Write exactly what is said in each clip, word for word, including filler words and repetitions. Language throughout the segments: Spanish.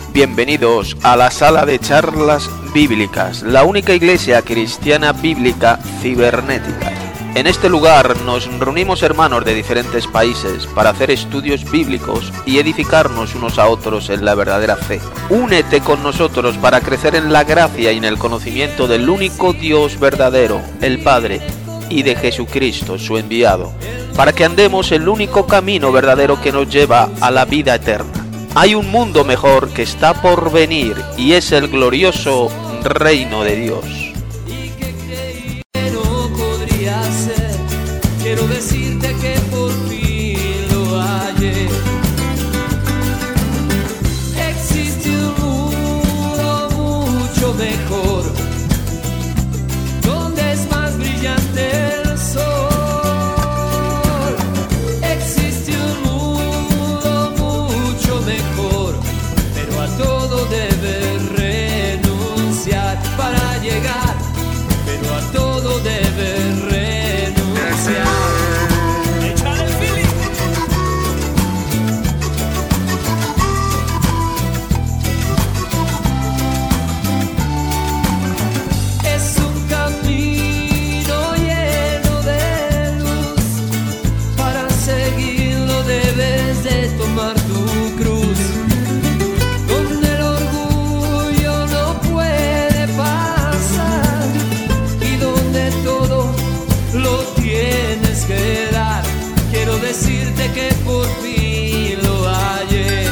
Bienvenidos a la sala de charlas bíblicas, la única iglesia cristiana bíblica cibernética. En este lugar nos reunimos hermanos de diferentes países para hacer estudios bíblicos y edificarnos unos a otros en la verdadera fe. Únete con nosotros para crecer en la gracia y en el conocimiento del único Dios verdadero, el Padre, y de Jesucristo, su enviado, para que andemos el único camino verdadero que nos lleva a la vida eterna. Hay un mundo mejor que está por venir y es el glorioso reino de Dios. Quiero decirte que por fin lo hallé. Existe un mundo mucho mejor, donde es más brillante el sol. Existe un mundo mucho mejor, pero a todo debes renunciar para llegar, pero a todo debes renunciar. Decirte que por fin lo hallé.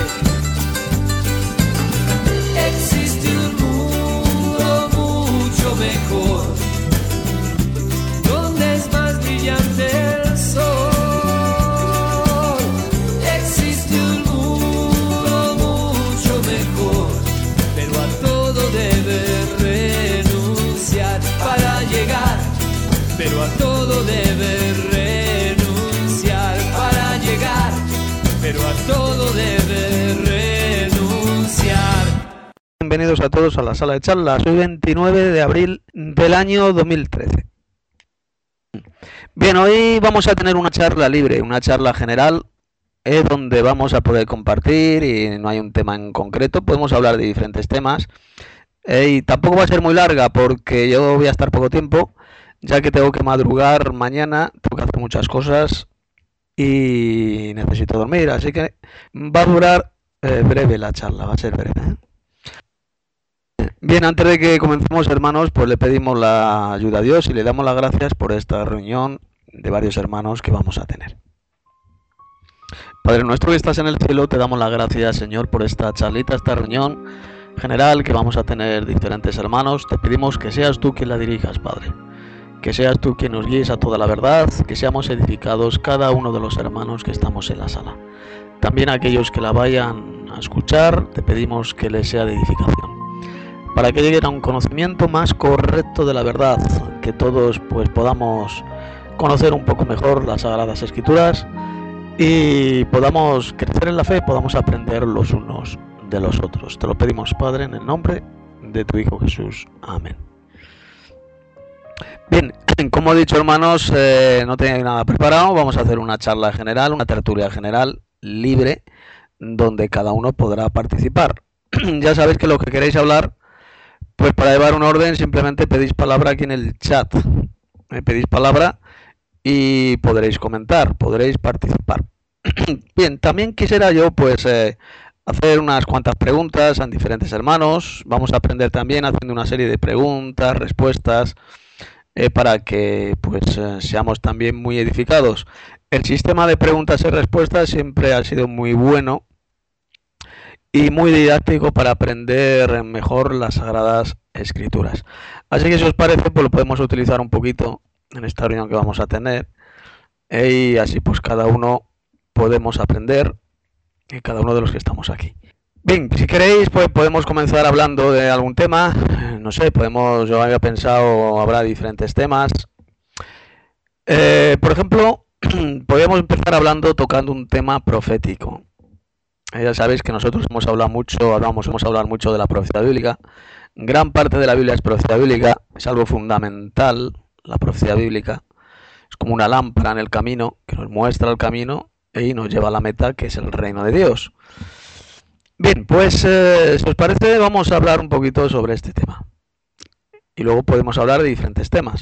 Existe un mundo mucho mejor, donde es más brillante el sol. Existe un mundo mucho mejor, pero a todo debes renunciar para llegar, pero a todo debes renunciar. Pero a todo debe renunciar. Bienvenidos a todos a la sala de charlas. Hoy veintinueve de abril del año dos mil trece. Bien, hoy vamos a tener una charla libre, una charla general, eh, donde vamos a poder compartir y no hay un tema en concreto. Podemos hablar de diferentes temas eh, y tampoco va a ser muy larga porque yo voy a estar poco tiempo, ya que tengo que madrugar mañana, tengo que hacer muchas cosas y necesito dormir, así que va a durar eh, breve la charla, va a ser breve, ¿eh? Bien, antes de que comencemos, hermanos, pues le pedimos la ayuda a Dios y le damos las gracias por esta reunión de varios hermanos que vamos a tener. Padre nuestro que estás en el cielo, te damos las gracias, Señor, por esta charlita, esta reunión general que vamos a tener diferentes hermanos. Te pedimos que seas tú quien la dirijas, Padre. Que seas tú quien nos guíes a toda la verdad, que seamos edificados cada uno de los hermanos que estamos en la sala. También aquellos que la vayan a escuchar, te pedimos que les sea de edificación, para que lleguen a un conocimiento más correcto de la verdad, que todos pues podamos conocer un poco mejor las Sagradas Escrituras y podamos crecer en la fe, podamos aprender los unos de los otros. Te lo pedimos, Padre, en el nombre de tu Hijo Jesús. Amén. Bien, como he dicho, hermanos, eh, no tenía nada preparado. Vamos a hacer una charla general, una tertulia general libre, donde cada uno podrá participar. Ya sabéis que lo que queréis hablar, pues para llevar un orden simplemente pedís palabra aquí en el chat. Me pedís palabra y podréis comentar, podréis participar. Bien, también quisiera yo pues eh, hacer unas cuantas preguntas a diferentes hermanos. Vamos a aprender también haciendo una serie de preguntas, respuestas, Eh, para que pues eh, seamos también muy edificados. El sistema de preguntas y respuestas siempre ha sido muy bueno y muy didáctico para aprender mejor las Sagradas Escrituras. Así que si os parece, pues lo podemos utilizar un poquito en esta reunión que vamos a tener eh, y así pues cada uno podemos aprender, y cada uno de los que estamos aquí. Bien, si queréis, pues podemos comenzar hablando de algún tema. No sé, podemos, yo había pensado, habrá diferentes temas. Eh, por ejemplo, podríamos empezar hablando, tocando un tema profético. Eh, ya sabéis que nosotros hemos hablado mucho, hablamos, hemos hablado mucho de la profecía bíblica. Gran parte de la Biblia es profecía bíblica, es algo fundamental, la profecía bíblica. Es como una lámpara en el camino que nos muestra el camino y nos lleva a la meta, que es el reino de Dios. Bien, pues eh, si os parece vamos a hablar un poquito sobre este tema. Y luego podemos hablar de diferentes temas.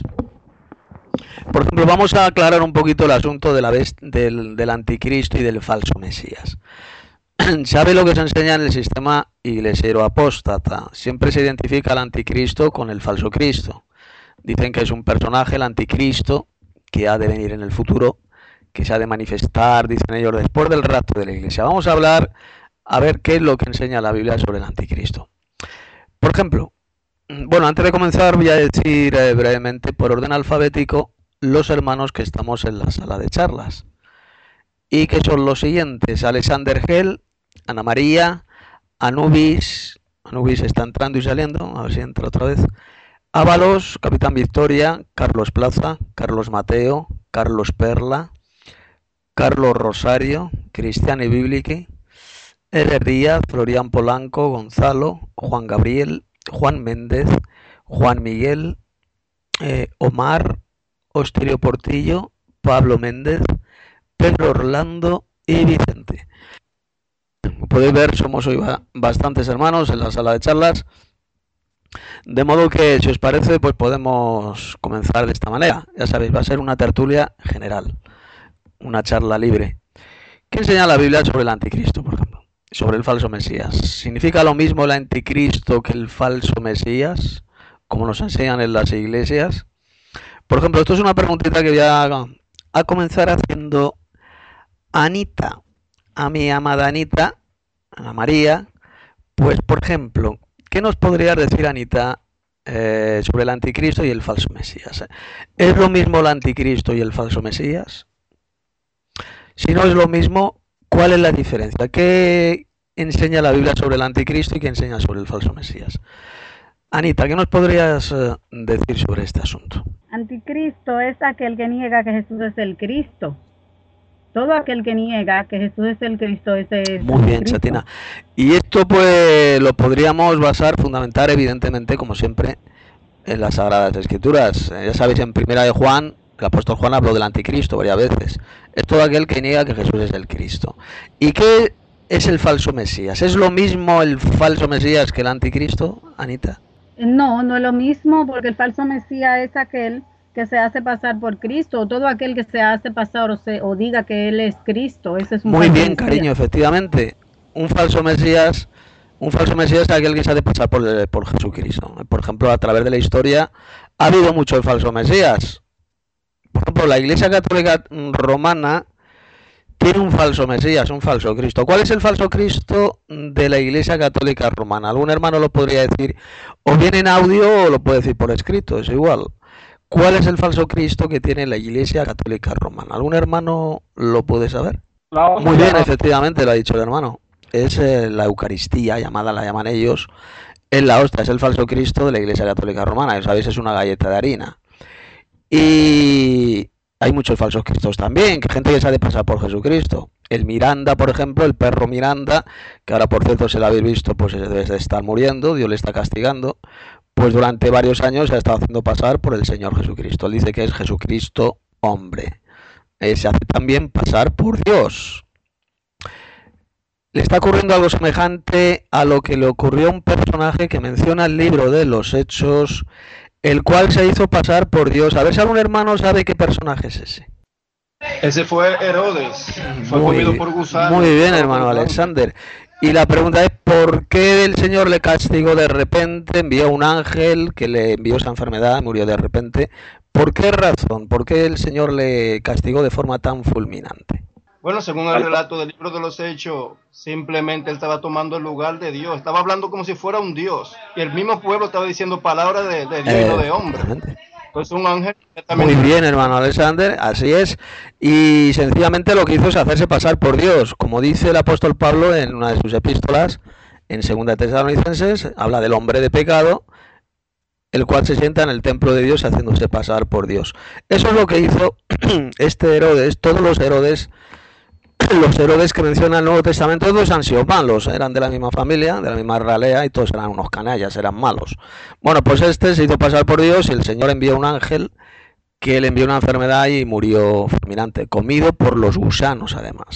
Por ejemplo, vamos a aclarar un poquito el asunto de la best del, del anticristo y del falso mesías. ¿Sabe lo que se enseña en el sistema iglesiero apóstata? Siempre se identifica al anticristo con el falso Cristo. Dicen que es un personaje, el anticristo, que ha de venir en el futuro, que se ha de manifestar, dicen ellos, después del rapto de la iglesia. Vamos a hablar, a ver qué es lo que enseña la Biblia sobre el anticristo. Por ejemplo, bueno, antes de comenzar voy a decir eh, brevemente, por orden alfabético, los hermanos que estamos en la sala de charlas. Y que son los siguientes: Alexander Gel, Ana María, Anubis, Anubis está entrando y saliendo, a ver si entra otra vez, Ábalos, Capitán Victoria, Carlos Plaza, Carlos Mateo, Carlos Perla, Carlos Rosario, Cristiani Biblici, Eder Díaz, Florian Polanco, Gonzalo, Juan Gabriel, Juan Méndez, Juan Miguel, eh, Omar, Osterio Portillo, Pablo Méndez, Pedro Orlando y Vicente. Como podéis ver, somos hoy bastantes hermanos en la sala de charlas, de modo que, si os parece, pues podemos comenzar de esta manera. Ya sabéis, va a ser una tertulia general, una charla libre. ¿Qué enseña la Biblia sobre el anticristo, por ejemplo? Sobre el falso mesías. ¿Significa lo mismo el anticristo que el falso mesías, como nos enseñan en las iglesias? Por ejemplo, esto es una preguntita que voy a, a comenzar haciendo Anita, a mi amada Anita, Ana María. Pues, por ejemplo, ¿qué nos podrías decir, Anita, eh, sobre el anticristo y el falso mesías? ¿Es lo mismo el anticristo y el falso mesías? Si no es lo mismo, ¿cuál es la diferencia? ¿Qué enseña la Biblia sobre el anticristo y qué enseña sobre el falso mesías? Anita, ¿qué nos podrías eh, decir sobre este asunto? Anticristo es aquel que niega que Jesús es el Cristo. Todo aquel que niega que Jesús es el Cristo, ese es Muy bien, Cristo. Chatina. Y esto pues lo podríamos basar, fundamentar, evidentemente, como siempre, en las Sagradas Escrituras. Ya sabéis, en Primera de Juan, el apóstol Juan habló del anticristo varias veces. Es todo aquel que niega que Jesús es el Cristo. ¿Y qué es el falso Mesías? ¿Es lo mismo el falso Mesías que el anticristo, Anita? No, no es lo mismo, porque el falso Mesías es aquel que se hace pasar por Cristo, o todo aquel que se hace pasar o, se, o diga que Él es Cristo. Ese es un Muy falso bien, Mesías. cariño, efectivamente. Un falso Mesías, un falso Mesías es aquel que se hace pasar por, por Jesucristo. Por ejemplo, a través de la historia ha habido muchos falsos Mesías. Por ejemplo, la Iglesia Católica Romana tiene un falso Mesías, un falso Cristo. ¿Cuál es el falso Cristo de la Iglesia Católica Romana? Algún hermano lo podría decir, o bien en audio o lo puede decir por escrito, es igual. ¿Cuál es el falso Cristo que tiene la Iglesia Católica Romana? ¿Algún hermano lo puede saber? La Muy bien, efectivamente, lo ha dicho el hermano. Es eh, la Eucaristía, llamada, la llaman ellos, es la hostia, es el falso Cristo de la Iglesia Católica Romana. Ya sabéis, es una galleta de harina. Y hay muchos falsos cristos también, que gente que se ha de pasar por Jesucristo. El Miranda, por ejemplo, el perro Miranda, que ahora por cierto, si lo habéis visto, pues debe de estar muriendo, Dios le está castigando, pues durante varios años se ha estado haciendo pasar por el Señor Jesucristo. Él dice que es Jesucristo hombre. Eh, se hace también pasar por Dios. Le está ocurriendo algo semejante a lo que le ocurrió a un personaje que menciona el libro de los Hechos, el cual se hizo pasar por Dios. A ver si algún hermano sabe qué personaje es ese. Ese fue Herodes, fue Muy, comido por gusanos. muy bien, hermano Alexander. Y la pregunta es, ¿por qué el Señor le castigó de repente? Envió un ángel que le envió esa enfermedad, murió de repente. ¿Por qué razón? ¿Por qué el Señor le castigó de forma tan fulminante? Bueno, según el relato del libro de los Hechos, simplemente él estaba tomando el lugar de Dios, estaba hablando como si fuera un Dios, y el mismo pueblo estaba diciendo palabras de, de Dios eh, y no de hombre. Pues un ángel. Muy bien, hermano Alexander, así es. Y sencillamente lo que hizo es hacerse pasar por Dios. Como dice el apóstol Pablo en una de sus epístolas, en segunda de Tesalonicenses, habla del hombre de pecado, el cual se sienta en el templo de Dios haciéndose pasar por Dios. Eso es lo que hizo este Herodes. Todos los Herodes, los Herodes que menciona el Nuevo Testamento, todos han sido malos, eran de la misma familia, de la misma ralea, y todos eran unos canallas, eran malos. Bueno, pues este se hizo pasar por Dios y el Señor envió un ángel que le envió una enfermedad y murió fulminante, comido por los gusanos además.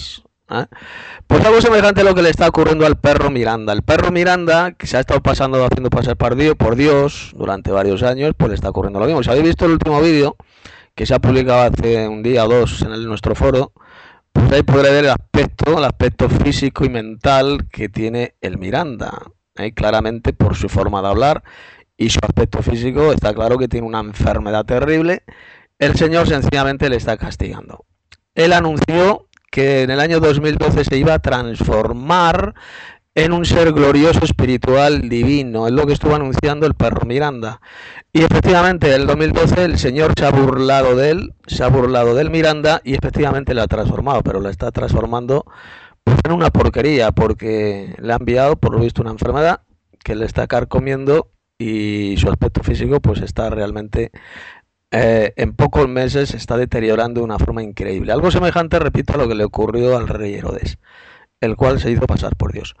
¿eh? Pues algo semejante a lo que le está ocurriendo al perro Miranda. El perro Miranda, que se ha estado pasando haciendo pasar por Dios, por Dios durante varios años, pues le está ocurriendo lo mismo. Si habéis visto el último vídeo que se ha publicado hace un día o dos en el, nuestro foro, pues ahí podré ver el aspecto, el aspecto físico y mental que tiene el Miranda, ¿eh? Claramente por su forma de hablar y su aspecto físico está claro que tiene una enfermedad terrible. El Señor sencillamente le está castigando. Él anunció que en el año dos mil doce se iba a transformar en un ser glorioso, espiritual, divino. Es lo que estuvo anunciando el perro Miranda. Y efectivamente, en el dos mil doce el Señor se ha burlado de él, se ha burlado del Miranda y efectivamente lo ha transformado, pero lo está transformando pues, en una porquería, porque le ha enviado, por lo visto, una enfermedad que le está carcomiendo y su aspecto físico pues está realmente... Eh, en pocos meses se está deteriorando de una forma increíble. Algo semejante, repito, a lo que le ocurrió al rey Herodes, el cual se hizo pasar por Dios.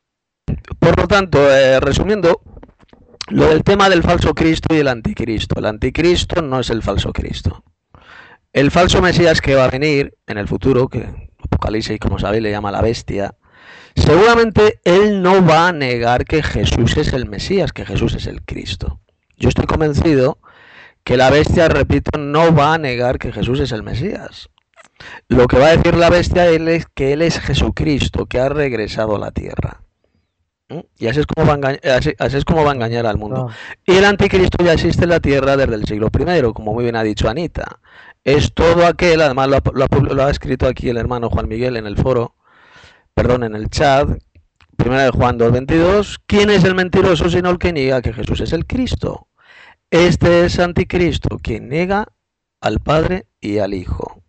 Por lo tanto, eh, resumiendo, lo del tema del falso Cristo y el anticristo. El anticristo no es el falso Cristo. El falso Mesías que va a venir en el futuro, que Apocalipsis, como sabéis, le llama la bestia, seguramente él no va a negar que Jesús es el Mesías, que Jesús es el Cristo. Yo estoy convencido que la bestia, repito, no va a negar que Jesús es el Mesías. Lo que va a decir la bestia es que Él es Jesucristo, que ha regresado a la tierra. ¿Mm? Y así es, como va a engañar, así, así es como va a engañar al mundo. Y el anticristo ya existe en la tierra desde el siglo primero, como muy bien ha dicho Anita. Es todo aquel, además lo ha, lo ha, lo ha escrito aquí el hermano Juan Miguel en el foro, perdón, en el chat, primera de Juan dos veintidós, ¿quién es el mentiroso sino el que niega que Jesús es el Cristo? Este es anticristo, quien niega al Padre y al Hijo.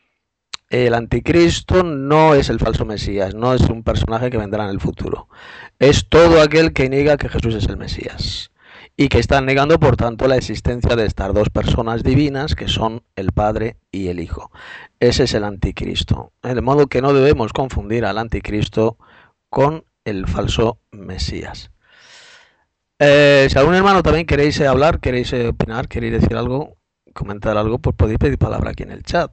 El anticristo no es el falso Mesías, no es un personaje que vendrá en el futuro. Es todo aquel que niega que Jesús es el Mesías. Y que están negando, por tanto, la existencia de estas dos personas divinas, que son el Padre y el Hijo. Ese es el anticristo. De modo que no debemos confundir al anticristo con el falso Mesías. Eh, si algún hermano también queréis hablar, queréis opinar, queréis decir algo, comentar algo, pues podéis pedir palabra aquí en el chat.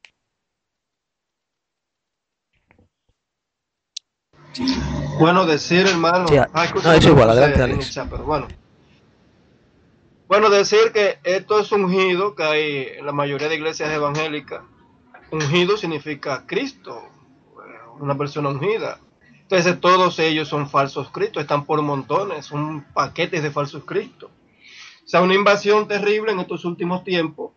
Bueno, decir, hermano. Sí, ah, no, es igual, adelante, Alex. Chat, pero bueno. bueno, decir que esto es ungido, que hay en la mayoría de iglesias evangélicas. Ungido significa Cristo, una persona ungida. Entonces todos ellos son falsos cristos, están por montones, son paquetes de falsos cristos. O sea, una invasión terrible en estos últimos tiempos.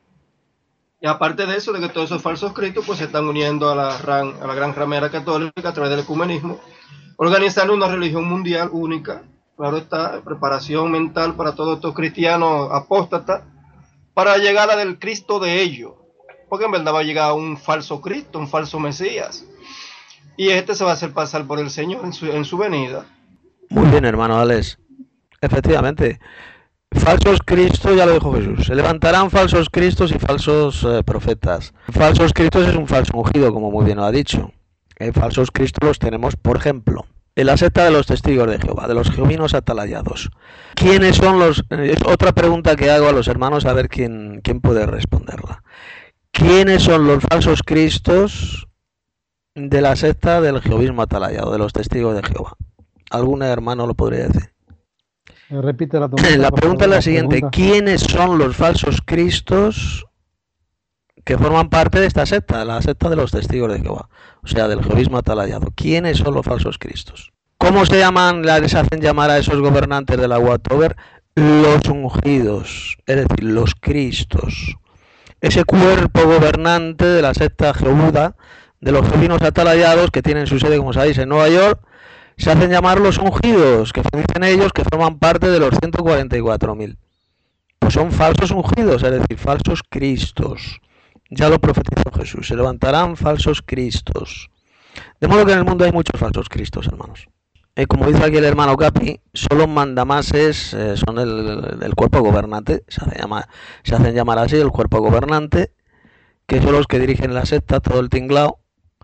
Y aparte de eso, de que todos esos falsos cristos pues se están uniendo a la, ran, a la gran ramera católica a través del ecumenismo, organizando una religión mundial única. Claro está, preparación mental para todos estos cristianos apóstatas, para la llegada del Cristo de ellos. Porque en verdad va a llegar un falso Cristo, un falso Mesías. Y este se va a hacer pasar por el Señor en su, en su venida. Muy bien, hermano Alex. Efectivamente, falsos cristos, ya lo dijo Jesús. Se levantarán falsos cristos y falsos eh, profetas. Falsos cristos es un falso ungido, como muy bien lo ha dicho. Eh, falsos cristos los tenemos, por ejemplo, en la secta de los testigos de Jehová, de los jehovinos atalayados. ¿Quiénes son los...? Eh, es otra pregunta que hago a los hermanos, a ver quién, quién puede responderla. ¿Quiénes son los falsos cristos de la secta del jehovismo atalayado, de los testigos de Jehová? ¿Algún hermano lo podría decir? Repite la, la pregunta es la siguiente: pregunta. ¿Quiénes son los falsos cristos que forman parte de esta secta, la secta de los testigos de Jehová, o sea, del jehovismo atalayado? ¿Quiénes son los falsos cristos? ¿Cómo se llaman, les hacen llamar a esos gobernantes de la Watover? Los ungidos, es decir, los cristos. Ese cuerpo gobernante de la secta Jehuda, de los jehovinos atalayados, que tienen su sede, como sabéis, en Nueva York, se hacen llamar los ungidos, que dicen ellos que forman parte de los ciento cuarenta y cuatro mil. Pues son falsos ungidos, es decir, falsos cristos. Ya lo profetizó Jesús, se levantarán falsos cristos. De modo que en el mundo hay muchos falsos cristos, hermanos. Eh, como dice aquí el hermano Capi, solo mandamases eh, son el, el cuerpo gobernante, se, hace llamar, se hacen llamar así el cuerpo gobernante, que son los que dirigen la secta, todo el tinglao.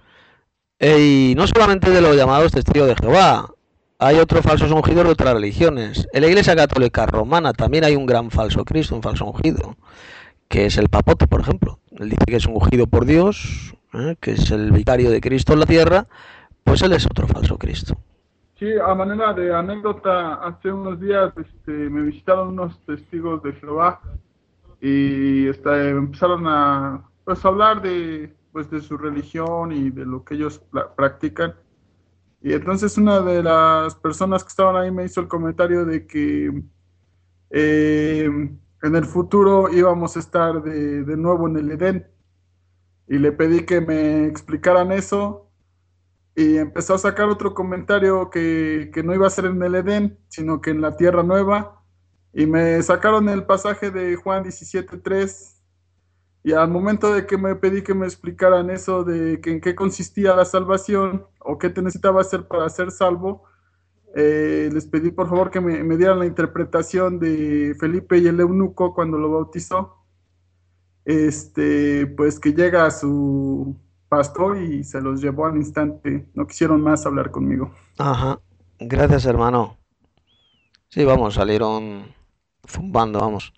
Y no solamente de los llamados testigos de Jehová, hay otros falsos ungidos de otras religiones. En la Iglesia Católica Romana también hay un gran falso Cristo, un falso ungido, que es el papote, por ejemplo. Él dice que es ungido por Dios, ¿eh? Que es el vicario de Cristo en la tierra, pues él es otro falso Cristo. Sí, a manera de anécdota, hace unos días este, me visitaron unos testigos de Jehová y este, empezaron a pues, hablar de, pues, de su religión y de lo que ellos practican. Y entonces una de las personas que estaban ahí me hizo el comentario de que eh, en el futuro íbamos a estar de, de nuevo en el Edén. Y le pedí que me explicaran eso y empezó a sacar otro comentario que, que no iba a ser en el Edén, sino que en la tierra nueva. Y me sacaron el pasaje de Juan diecisiete tres. Y al momento de que me pedí que me explicaran eso de que en qué consistía la salvación o qué te necesitaba hacer para ser salvo, eh, les pedí por favor que me, me dieran la interpretación de Felipe y el eunuco cuando lo bautizó. Este, pues que llega a su pastor y se los llevó al instante. No quisieron más hablar conmigo. Ajá, gracias hermano. Sí, vamos, salieron zumbando, vamos.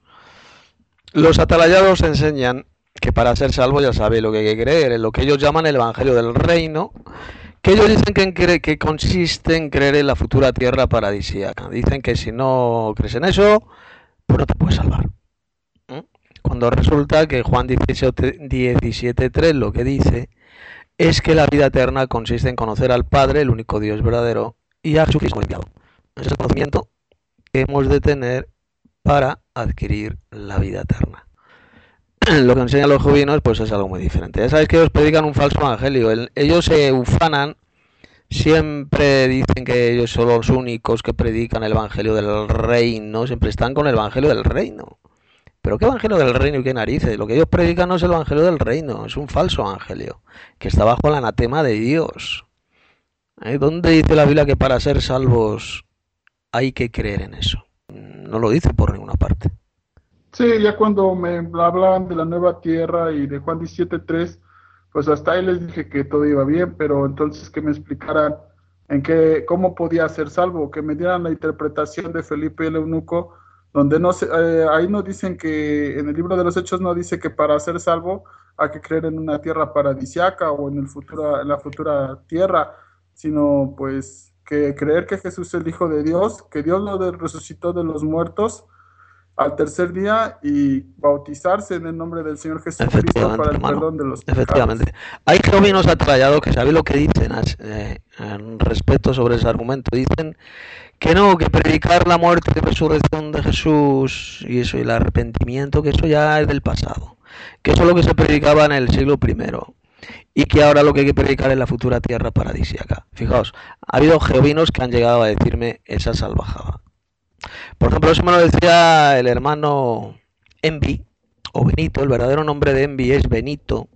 Los atalayados enseñan que para ser salvo ya sabéis lo que hay que creer, en lo que ellos llaman el Evangelio del Reino, que ellos dicen que, en, que consiste en creer en la futura tierra paradisíaca. Dicen que si no crees en eso, pues no te puedes salvar. ¿Mm? Cuando resulta que Juan diecisiete tres lo que dice es que la vida eterna consiste en conocer al Padre, el único Dios verdadero, y a Jesucristo enviado. Ese es el conocimiento que hemos de tener para adquirir la vida eterna. Lo que enseñan los jovinos pues es algo muy diferente. Ya sabéis que ellos predican un falso evangelio. El, ellos se ufanan, siempre dicen que ellos son los únicos que predican el evangelio del reino, siempre están con el evangelio del reino. ¿Pero qué evangelio del reino y qué narices? Lo que ellos predican no es el evangelio del reino, es un falso evangelio, que está bajo el anatema de Dios. ¿Eh? ¿Dónde dice la Biblia que para ser salvos hay que creer en eso? No lo dice por ninguna parte. Sí, ya cuando me hablaban de la nueva tierra y de Juan diecisiete tres, pues hasta ahí les dije que todo iba bien, pero entonces que me explicaran en qué, cómo podía ser salvo, que me dieran la interpretación de Felipe y el eunuco, donde no se, eh, ahí no dicen que, en el libro de los Hechos no dice que para ser salvo hay que creer en una tierra paradisiaca o en el futuro, en la futura tierra, sino pues que creer que Jesús es el Hijo de Dios, que Dios lo de, resucitó de los muertos al tercer día y bautizarse en el nombre del Señor Jesucristo para el hermano, perdón de los pecados. Efectivamente. Hay jovinos atrayados que sabéis lo que dicen eh, en respecto sobre ese argumento. Dicen que no, que predicar la muerte y resurrección de Jesús y eso y el arrepentimiento, que eso ya es del pasado. Que eso es lo que se predicaba en el siglo primero. Y que ahora lo que hay que predicar es la futura tierra paradisíaca. Fijaos, ha habido jovinos que han llegado a decirme esa salvajada. Por ejemplo, eso me lo decía el hermano Envi, o Benito, el verdadero nombre de Envi es Benito.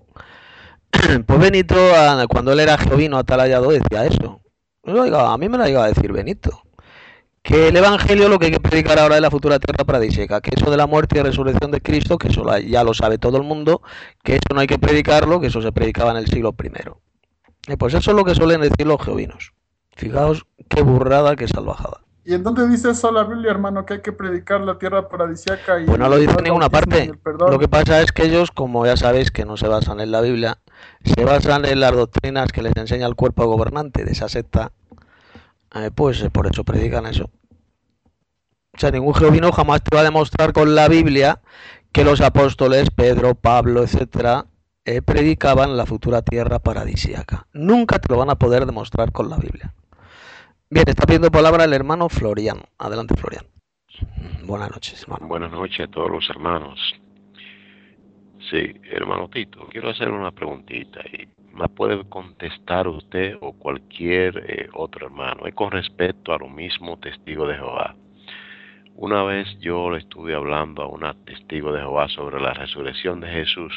Pues Benito, cuando él era jovino atalayado, decía eso. A mí me lo ha llegado a decir Benito. Que el Evangelio lo que hay que predicar ahora es la futura tierra paradisíaca, que eso de la muerte y resurrección de Cristo, que eso ya lo sabe todo el mundo, que eso no hay que predicarlo, que eso se predicaba en el siglo primero. Y pues eso es lo que suelen decir los jovinos. Fijaos qué burrada, qué salvajada. ¿Y en dónde dice eso la Biblia, hermano, que hay que predicar la tierra paradisíaca? Y pues no lo dice en ninguna parte. Lo que pasa es que ellos, como ya sabéis que no se basan en la Biblia, se basan en las doctrinas que les enseña el cuerpo gobernante de esa secta, eh, pues eh, por eso predican eso. O sea, ningún jovino jamás te va a demostrar con la Biblia que los apóstoles, Pedro, Pablo, etcétera, eh, predicaban la futura tierra paradisíaca. Nunca te lo van a poder demostrar con la Biblia. Bien, está pidiendo palabra el hermano Florian. Adelante, Florian. Buenas noches, hermano. Buenas noches a todos los hermanos. Sí, hermano Tito, quiero hacer una preguntita y me puede contestar usted o cualquier eh, otro hermano. Es con respecto a lo mismo testigo de Jehová. Una vez yo le estuve hablando a una testigo de Jehová sobre la resurrección de Jesús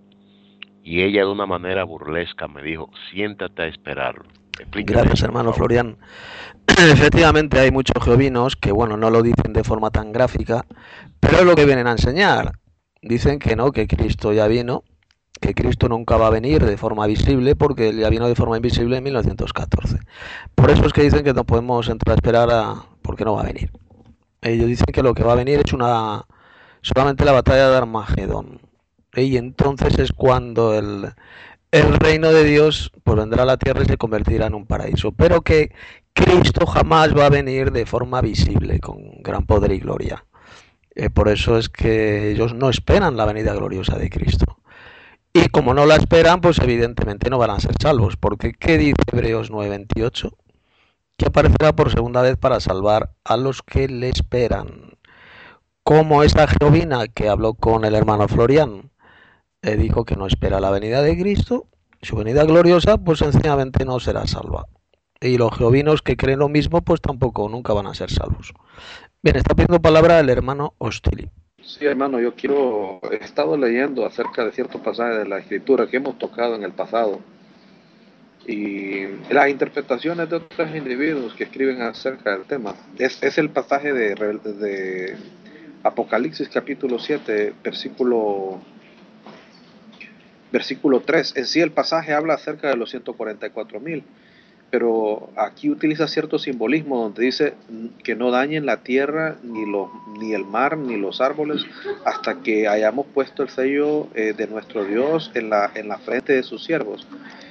y ella de una manera burlesca me dijo, siéntate a esperarlo. Explícame. Gracias, hermano Florian. Efectivamente hay muchos jovinos que, bueno, no lo dicen de forma tan gráfica, pero es lo que vienen a enseñar. Dicen que no, que Cristo ya vino, que Cristo nunca va a venir de forma visible porque él ya vino de forma invisible en mil novecientos catorce. Por eso es que dicen que no podemos entrar a esperar a... porque no va a venir. Ellos dicen que lo que va a venir es una solamente la batalla de Armagedón. Y entonces es cuando el, el reino de Dios pues vendrá a la tierra y se convertirá en un paraíso, pero que Cristo jamás va a venir de forma visible, con gran poder y gloria. Eh, por eso es que ellos no esperan la venida gloriosa de Cristo. Y como no la esperan, pues evidentemente no van a ser salvos, porque ¿qué dice Hebreos nueve veintiocho? Que aparecerá por segunda vez para salvar a los que le esperan. Como esa jovina que habló con el hermano Florian, eh, dijo que no espera la venida de Cristo, su venida gloriosa, pues sencillamente no será salva. Y los jovinos que creen lo mismo, pues tampoco, nunca van a ser salvos. Bien, está pidiendo palabra el hermano Ostili. Sí, hermano, yo quiero, he estado leyendo acerca de ciertos pasajes de la Escritura que hemos tocado en el pasado y las interpretaciones de otros individuos que escriben acerca del tema. Es, es el pasaje de, de Apocalipsis capítulo siete, versículo, versículo tres. En sí el pasaje habla acerca de los ciento cuarenta y cuatro mil. Pero aquí utiliza cierto simbolismo donde dice que no dañen la tierra, ni, los, ni el mar, ni los árboles, hasta que hayamos puesto el sello eh, de nuestro Dios en la, en la frente de sus siervos.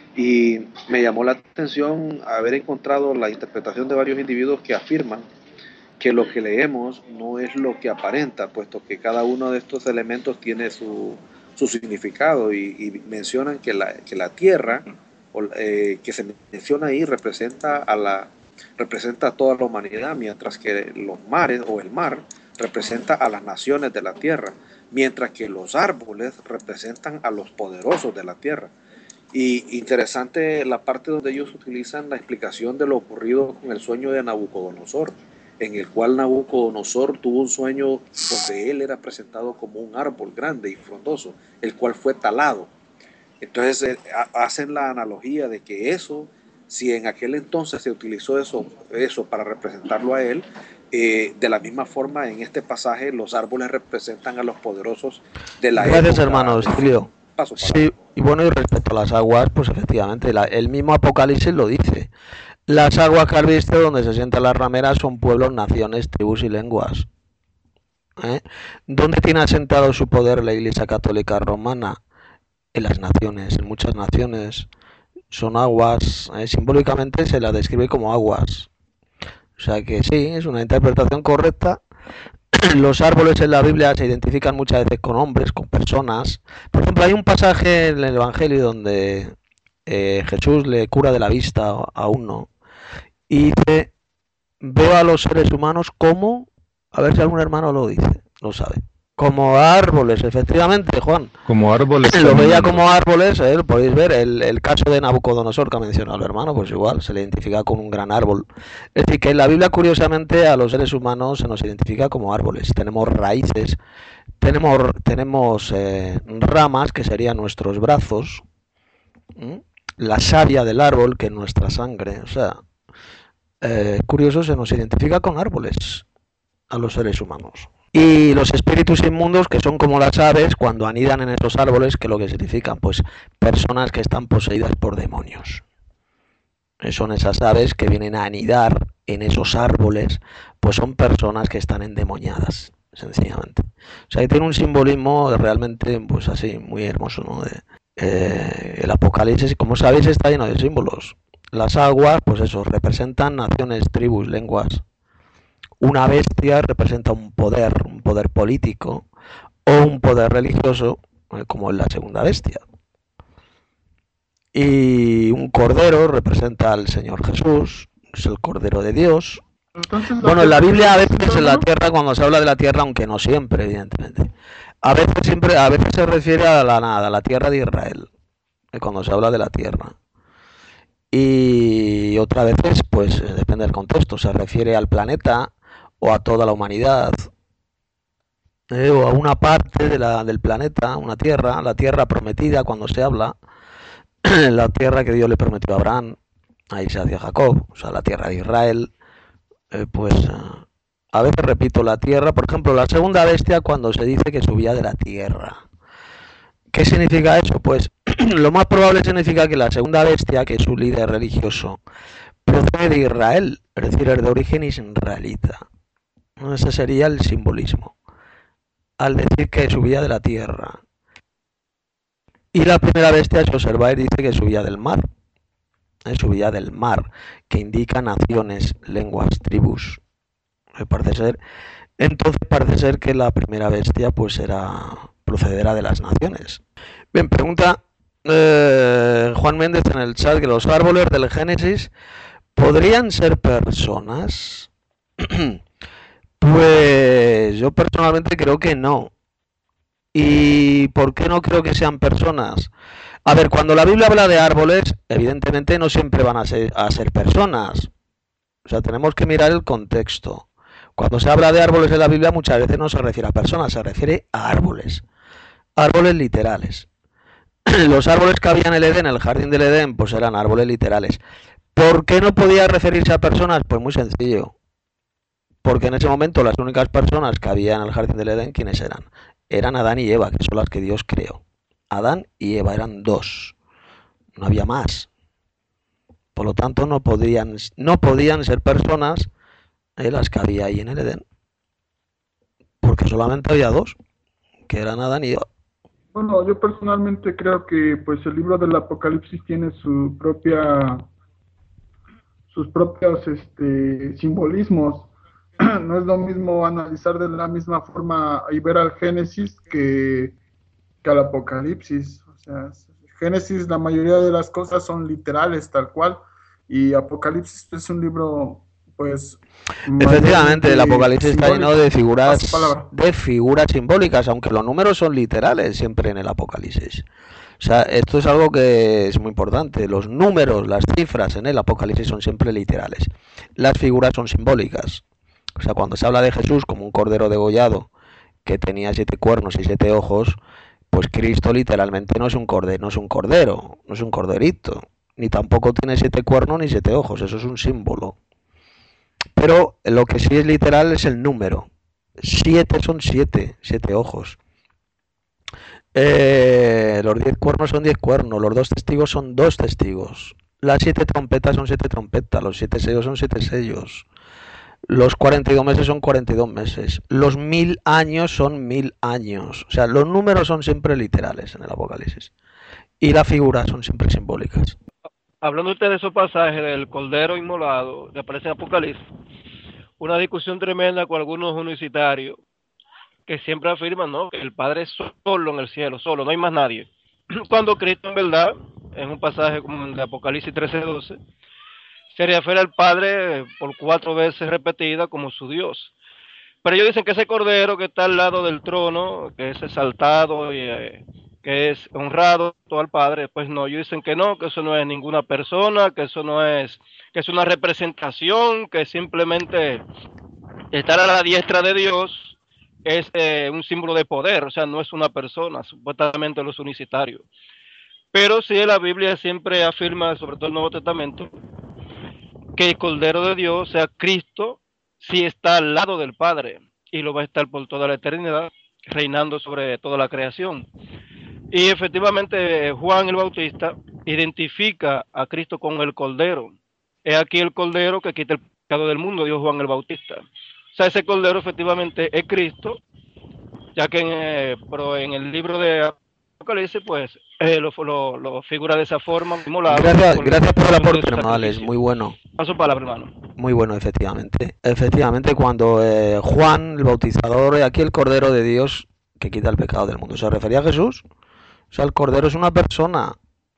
Y me llamó la atención haber encontrado la interpretación de varios individuos que afirman que lo que leemos no es lo que aparenta, puesto que cada uno de estos elementos tiene su, su significado y, y mencionan que la, que la tierra... Eh, que se menciona ahí representa a la representa a toda la humanidad, mientras que los mares o el mar representa a las naciones de la tierra, mientras que los árboles representan a los poderosos de la tierra. Y interesante la parte donde ellos utilizan la explicación de lo ocurrido con el sueño de Nabucodonosor, en el cual Nabucodonosor tuvo un sueño donde él era presentado como un árbol grande y frondoso, el cual fue talado. Entonces eh, hacen la analogía de que eso, si en aquel entonces se utilizó eso, eso para representarlo a él, eh, de la misma forma en este pasaje los árboles representan a los poderosos de la Gracias, época. hermano Estilio. Paso para Sí, y bueno, y respecto a las aguas, pues efectivamente, la, el mismo Apocalipsis lo dice. Las aguas que has visto donde se sientan las rameras son pueblos, naciones, tribus y lenguas. ¿Eh? ¿Dónde tiene asentado su poder la Iglesia Católica Romana? En las naciones, en muchas naciones son aguas, eh, simbólicamente se las describe como aguas. O sea que sí, es una interpretación correcta. Los árboles en la Biblia se identifican muchas veces con hombres, con personas. Por ejemplo, hay un pasaje en el Evangelio donde eh, Jesús le cura de la vista a uno y dice, veo a los seres humanos como, a ver si algún hermano lo dice, lo sabe. Como árboles, efectivamente, Juan. Como árboles. Lo veía como árboles, ¿eh? Lo podéis ver, el, el caso de Nabucodonosor que ha mencionado el hermano, pues igual, se le identifica con un gran árbol. Es decir, que en la Biblia, curiosamente, a los seres humanos se nos identifica como árboles. Tenemos raíces, tenemos, tenemos eh, ramas, que serían nuestros brazos, ¿m? La savia del árbol, que es nuestra sangre. O sea, eh, curioso, se nos identifica con árboles a los seres humanos. Y los espíritus inmundos, que son como las aves, cuando anidan en esos árboles, que lo que significan, pues personas que están poseídas por demonios. Son esas aves que vienen a anidar en esos árboles, pues son personas que están endemoniadas, sencillamente. O sea, que tiene un simbolismo realmente, pues así, muy hermoso, ¿no? De, eh, el Apocalipsis, como sabéis, está lleno de símbolos. Las aguas, pues eso, representan naciones, tribus, lenguas. Una bestia representa un poder, un poder político o un poder religioso, como es la segunda bestia. Y un cordero representa al Señor Jesús, es el Cordero de Dios. Entonces, bueno, en la Biblia a veces en la tierra, cuando se habla de la tierra, aunque no siempre, evidentemente, a veces siempre, a veces se refiere a la nada, a la tierra de Israel, cuando se habla de la tierra. Y otras veces, pues depende del contexto, se refiere al planeta o a toda la humanidad, eh, o a una parte de la, del planeta, una tierra, la tierra prometida cuando se habla, la tierra que Dios le prometió a Abraham, a Isaac y a Jacob, o sea, la tierra de Israel, eh, pues eh, a veces repito la tierra, por ejemplo, la segunda bestia cuando se dice que subía de la tierra. ¿Qué significa eso? Pues lo más probable significa que la segunda bestia, que es un líder religioso, procede de Israel, es decir, es de origen israelita. Ese sería el simbolismo, al decir que subía de la tierra. Y la primera bestia, si observáis, dice que subía del mar. Eh, subía del mar, que indica naciones, lenguas, tribus. Me parece ser. Entonces parece ser que la primera bestia pues era procederá de las naciones. Bien, pregunta eh, Juan Méndez en el chat que los árboles del Génesis podrían ser personas. Pues yo personalmente creo que no. ¿Y por qué no creo que sean personas? A ver, cuando la Biblia habla de árboles, evidentemente no siempre van a ser, a ser personas. O sea, tenemos que mirar el contexto. Cuando se habla de árboles en la Biblia muchas veces no se refiere a personas, se refiere a árboles. Árboles literales. Los árboles que había en el Edén, en el jardín del Edén, pues eran árboles literales. ¿Por qué no podía referirse a personas? Pues muy sencillo. Porque en ese momento las únicas personas que había en el jardín del Edén, ¿quiénes eran? Eran Adán y Eva, que son las que Dios creó. Adán y Eva eran dos. No había más. Por lo tanto, no podían, no podían ser personas eh, las que había ahí en el Edén. Porque solamente había dos, que eran Adán y Eva. Bueno, yo personalmente creo que pues el libro del Apocalipsis tiene su propia sus propios este simbolismos. No es lo mismo analizar de la misma forma y ver al Génesis que, que al Apocalipsis. O sea, Génesis, la mayoría de las cosas son literales, tal cual, y Apocalipsis es un libro, pues... Efectivamente, el Apocalipsis está lleno de figuras, de figuras simbólicas, aunque los números son literales siempre en el Apocalipsis. O sea, esto es algo que es muy importante. Los números, las cifras en el Apocalipsis son siempre literales. Las figuras son simbólicas. O sea, cuando se habla de Jesús como un cordero degollado que tenía siete cuernos y siete ojos, pues Cristo literalmente no es un cordero, no es un cordero, no es un corderito, ni tampoco tiene siete cuernos ni siete ojos, eso es un símbolo. Pero lo que sí es literal es el número. Siete son siete, siete ojos. Eh, los diez cuernos son diez cuernos, los dos testigos son dos testigos. Las siete trompetas son siete trompetas, los siete sellos son siete sellos. Los cuarenta y dos meses son cuarenta y dos meses. Los mil años son mil años. O sea, los números son siempre literales en el Apocalipsis. Y las figuras son siempre simbólicas. Hablando usted de esos pasajes del Cordero Inmolado, que aparece en Apocalipsis, una discusión tremenda con algunos universitarios que siempre afirman, ¿no?, que el Padre es solo en el cielo, solo, no hay más nadie. Cuando Cristo, en verdad, en un pasaje como el de Apocalipsis trece doce, se refiere al Padre por cuatro veces repetida como su Dios. Pero ellos dicen que ese Cordero que está al lado del trono, que es exaltado y eh, que es honrado todo al Padre, pues no, ellos dicen que no, que eso no es ninguna persona, que eso no es, que es una representación, que simplemente estar a la diestra de Dios es eh, un símbolo de poder, o sea, no es una persona, supuestamente los unicitarios. Pero sí la Biblia siempre afirma, sobre todo el Nuevo Testamento, que el Cordero de Dios, o sea, Cristo, sí está al lado del Padre y lo va a estar por toda la eternidad, reinando sobre toda la creación. Y efectivamente Juan el Bautista identifica a Cristo con el Cordero. Es aquí el Cordero que quita el pecado del mundo, dijo Juan el Bautista. O sea, ese Cordero efectivamente es Cristo, ya que en, eh, pero en el libro de Apocalipsis, pues, eh, lo, lo, lo figura de esa forma. Molado, gracias, gracias por el aporte, hermano Alex, muy bueno. Paso palabra, hermano. Muy bueno, efectivamente. Efectivamente, cuando eh, Juan, el bautizador, aquí el Cordero de Dios que quita el pecado del mundo, ¿se refería a Jesús? O sea, el Cordero es una persona.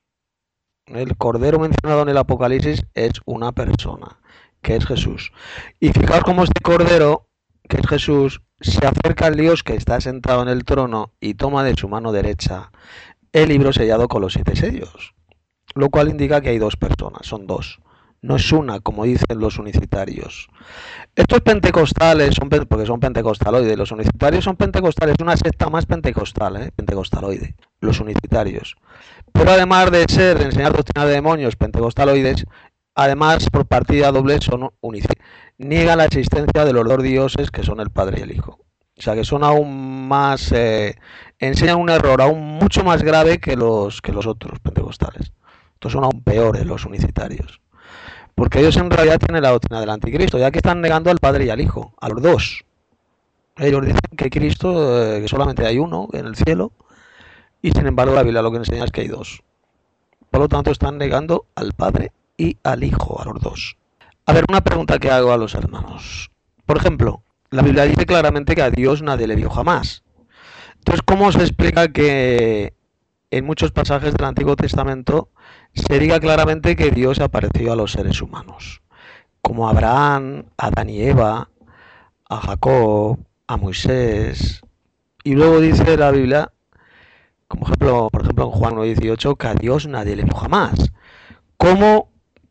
El Cordero mencionado en el Apocalipsis es una persona, que es Jesús. Y fijaos cómo este Cordero, que es Jesús, se acerca al Dios que está sentado en el trono y toma de su mano derecha el libro sellado con los siete sellos, lo cual indica que hay dos personas, son dos, no es una, como dicen los unicitarios. Estos pentecostales, son, porque son pentecostaloides, los unicitarios son pentecostales, una secta más pentecostal, ¿eh? pentecostaloide, los unicitarios. Pero además de ser, de enseñar doctrina de demonios pentecostaloides, además por partida doble son unicitarios. Niegan la existencia de los dos dioses que son el Padre y el Hijo. O sea que son aún más, eh, enseñan un error aún mucho más grave que los, que los otros pentecostales. Estos son aún peores los unicitarios. Porque ellos en realidad tienen la doctrina del anticristo, ya que están negando al Padre y al Hijo, a los dos. Ellos dicen que Cristo, eh, que solamente hay uno en el cielo, y sin embargo la Biblia lo que enseña es que hay dos. Por lo tanto están negando al Padre y al Hijo, a los dos. A ver, una pregunta que hago a los hermanos. Por ejemplo, la Biblia dice claramente que a Dios nadie le vio jamás. Entonces, ¿cómo se explica que en muchos pasajes del Antiguo Testamento se diga claramente que Dios apareció a los seres humanos? Como a Abraham, a Adán y Eva, a Jacob, a Moisés. Y luego dice la Biblia, como ejemplo, por ejemplo en Juan uno dieciocho, que a Dios nadie le vio jamás. ¿Cómo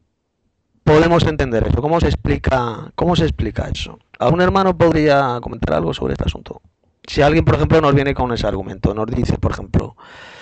podemos entender eso? ¿Cómo se explica, cómo se explica eso? ¿Algún hermano podría comentar algo sobre este asunto? Si alguien, por ejemplo, nos viene con ese argumento, nos dice, por ejemplo,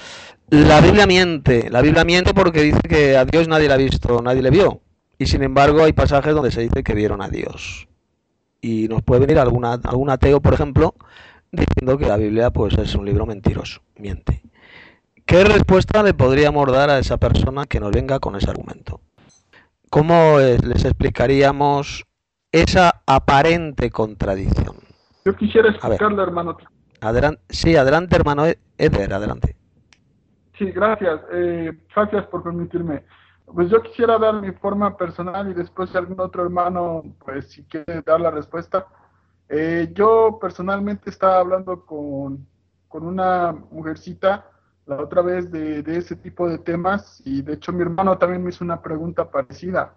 la Biblia miente, la Biblia miente porque dice que a Dios nadie le ha visto, nadie le vio. Y sin embargo hay pasajes donde se dice que vieron a Dios. Y nos puede venir alguna, algún ateo, por ejemplo, diciendo que la Biblia pues es un libro mentiroso, miente. ¿Qué respuesta le podríamos dar a esa persona que nos venga con ese argumento? ¿Cómo les explicaríamos esa aparente contradicción? Yo quisiera explicarle, hermano. Adelante, sí, adelante, hermano Eder, adelante. Sí, gracias. Eh, gracias por permitirme. Pues yo quisiera dar mi forma personal y después si algún otro hermano, pues si quiere dar la respuesta. Eh, yo personalmente estaba hablando con, con una mujercita la otra vez de, de ese tipo de temas y de hecho mi hermano también me hizo una pregunta parecida.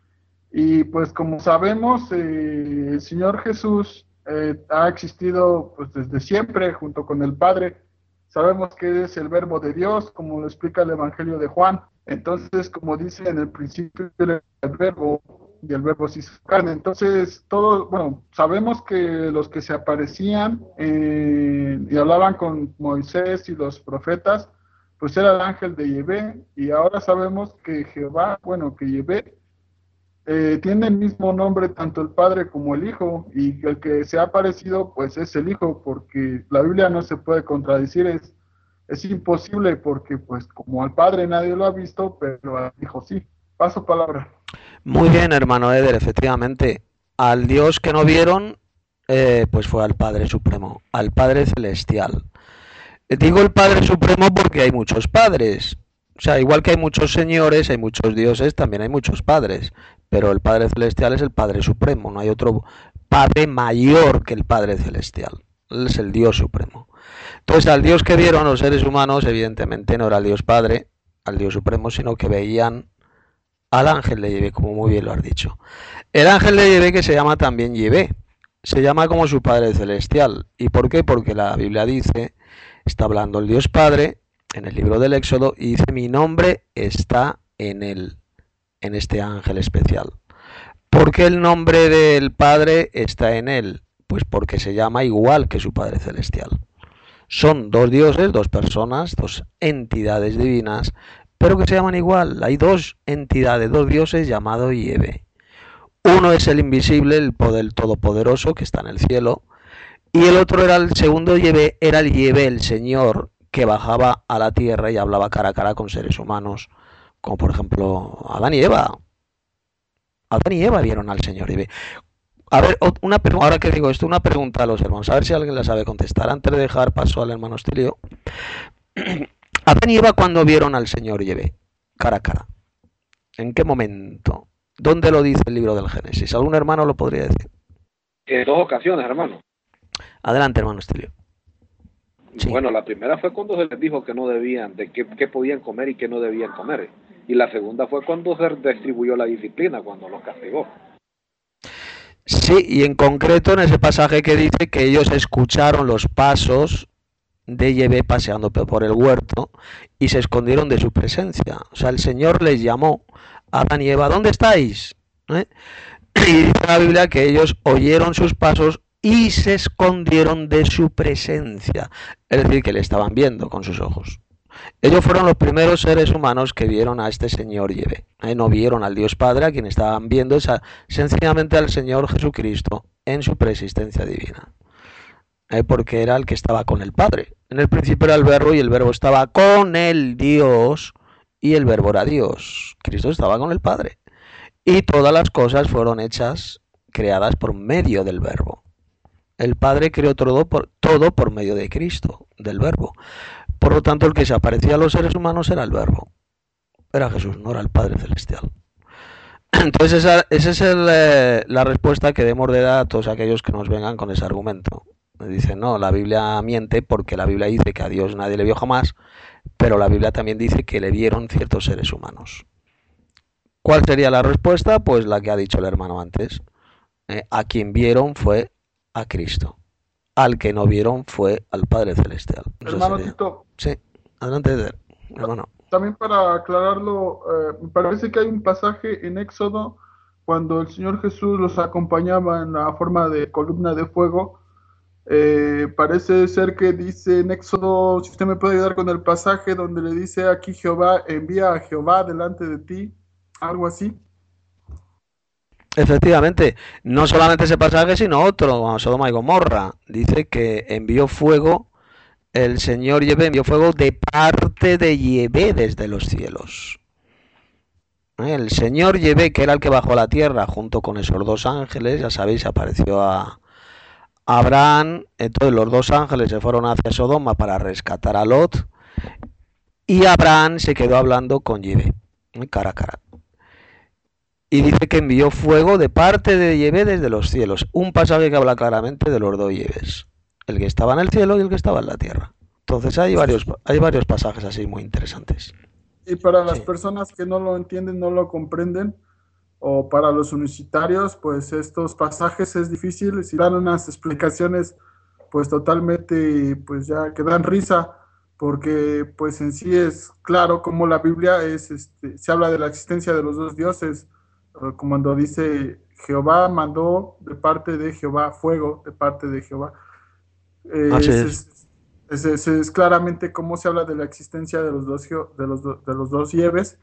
Y pues como sabemos, eh, el Señor Jesús eh, ha existido pues desde siempre junto con el Padre. Sabemos que es el verbo de Dios, como lo explica el Evangelio de Juan. Entonces, como dice en el principio el verbo, y el verbo se hizo carne. Entonces, todos, bueno, sabemos que los que se aparecían eh, y hablaban con Moisés y los profetas, pues era el ángel de Yahvé, y ahora sabemos que Jehová, bueno, que Yahvé eh, tiene el mismo nombre tanto el Padre como el Hijo, y el que se ha aparecido, pues es el Hijo, porque la Biblia no se puede contradecir, es, es imposible, porque pues como al Padre nadie lo ha visto, pero al Hijo sí. Paso palabra. Muy bien, hermano Eder, efectivamente, al Dios que no vieron, eh, pues fue al Padre Supremo, al Padre Celestial. Digo el Padre Supremo porque hay muchos padres, o sea, igual que hay muchos señores, hay muchos dioses, también hay muchos padres, pero el Padre Celestial es el Padre Supremo, no hay otro Padre mayor que el Padre Celestial, él es el Dios Supremo. Entonces, al Dios que vieron los seres humanos, evidentemente no era el Dios Padre, al Dios Supremo, sino que veían al ángel de Yahvé, como muy bien lo has dicho. El ángel de Yahvé que se llama también Yahvé, se llama como su Padre Celestial. ¿Y por qué? Porque la Biblia dice, está hablando el Dios Padre en el libro del Éxodo y dice, mi nombre está en él, en este ángel especial. ¿Por qué el nombre del Padre está en él? Pues porque se llama igual que su Padre Celestial. Son dos dioses, dos personas, dos entidades divinas, pero que se llaman igual. Hay dos entidades, dos dioses llamados Yahvé. Uno es el invisible, el poder todopoderoso que está en el cielo, y el otro era el segundo Yahvé, era el Yahvé, el Señor, que bajaba a la tierra y hablaba cara a cara con seres humanos, como por ejemplo Adán y Eva. Adán y Eva vieron al Señor Yahvé. A ver, una, ahora que digo esto, una pregunta a los hermanos, a ver si alguien la sabe contestar, antes de dejar paso al hermano Estilio. Adán y Eva, ¿cuándo vieron al Señor Yahvé? Cara a cara. ¿En qué momento? ¿Dónde lo dice el libro del Génesis? ¿Algún hermano lo podría decir? En dos ocasiones, hermano. Adelante, hermano Estilio. Sí. Bueno, la primera fue cuando se les dijo que no debían, de qué, qué podían comer y qué no debían comer. Y la segunda fue cuando se distribuyó la disciplina, cuando los castigó. Sí, y en concreto en ese pasaje que dice que ellos escucharon los pasos de Yahvé paseando por el huerto y se escondieron de su presencia. O sea, el Señor les llamó a Adán y Eva, ¿dónde estáis? ¿Eh? Y dice la Biblia que ellos oyeron sus pasos y se escondieron de su presencia. Es decir, que le estaban viendo con sus ojos. Ellos fueron los primeros seres humanos que vieron a este Señor Yahvé. ¿Eh? No vieron al Dios Padre, a quien estaban viendo, esa, sencillamente al Señor Jesucristo en su preexistencia divina. ¿Eh? Porque era el que estaba con el Padre. En el principio era el verbo y el verbo estaba con el Dios y el verbo era Dios. Cristo estaba con el Padre. Y todas las cosas fueron hechas, creadas por medio del verbo. El Padre creó todo por, todo por medio de Cristo, del verbo. Por lo tanto, el que se aparecía a los seres humanos era el Verbo. Era Jesús, no era el Padre Celestial. Entonces esa, esa es el, eh, la respuesta que debemos de dar a todos aquellos que nos vengan con ese argumento. Dicen, no, la Biblia miente porque la Biblia dice que a Dios nadie le vio jamás, pero la Biblia también dice que le vieron ciertos seres humanos. ¿Cuál sería la respuesta? Pues la que ha dicho el hermano antes. Eh, a quien vieron fue a Cristo. Al que no vieron fue al Padre Celestial. Eso Hermano sería. Tito, Sí, adelante, Eder, hermano. también para aclararlo, eh, me parece que hay un pasaje en Éxodo cuando el Señor Jesús los acompañaba en la forma de columna de fuego. Eh, parece ser que dice en Éxodo, si usted me puede ayudar con el pasaje donde le dice aquí Jehová, envía a Jehová delante de ti, algo así. Efectivamente, no solamente ese pasaje, sino otro, Sodoma y Gomorra. Dice que envió fuego, el Señor Yahvé envió fuego de parte de Yahvé desde los cielos. ¿Eh? El Señor Yahvé, que era el que bajó a la tierra junto con esos dos ángeles, ya sabéis, apareció a Abraham, entonces los dos ángeles se fueron hacia Sodoma para rescatar a Lot, y Abraham se quedó hablando con Yahvé, cara a cara. Y dice que envió fuego de parte de Yahvé desde los cielos. Un pasaje que habla claramente de los dos Yahvés, el que estaba en el cielo y el que estaba en la tierra. Entonces hay varios, hay varios pasajes así muy interesantes. Y para las Sí. personas que no lo entienden, no lo comprenden, o para los universitarios, pues estos pasajes es difícil, si dan unas explicaciones pues totalmente, pues ya que dan risa, porque pues en sí es claro como la Biblia es, este, se habla de la existencia de los dos dioses, eh, como cuando dice Jehová mandó de parte de Jehová fuego, de parte de Jehová. Eh, Así es, es. es, es, es claramente cómo se habla de la existencia de los dos, de los, do- de los dos Yahves.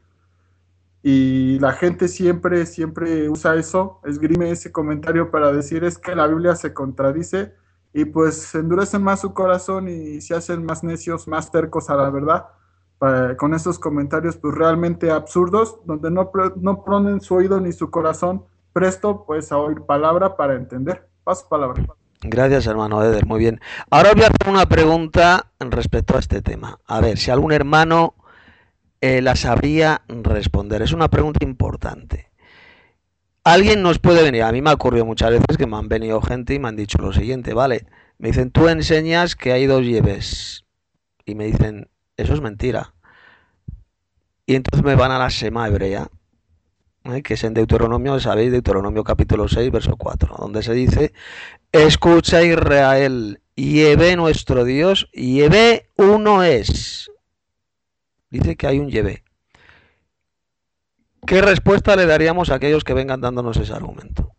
Y la gente siempre, siempre usa eso, esgrime ese comentario para decir es que la Biblia se contradice y pues endurecen más su corazón y se hacen más necios, más tercos a la verdad, para, con esos comentarios pues realmente absurdos, donde no, no ponen su oído ni su corazón presto pues a oír palabra para entender. Paso palabra. Gracias, hermano Eder, muy bien. Ahora voy a hacer una pregunta respecto a este tema. A ver, si algún hermano eh, la sabría responder. Es una pregunta importante. Alguien nos puede venir, a mí me ha ocurrido muchas veces que me han venido gente y me han dicho lo siguiente, vale, me dicen, tú enseñas que hay dos Yahvés, y me dicen, eso es mentira. Y entonces me van a la Shema hebrea, ¿eh? Que es en Deuteronomio, sabéis, Deuteronomio capítulo seis, verso cuatro, donde se dice, escucha Israel, Yahvé nuestro Dios, Yahvé uno es. Dice que hay un Yahvé. ¿Qué respuesta le daríamos a aquellos que vengan dándonos ese argumento?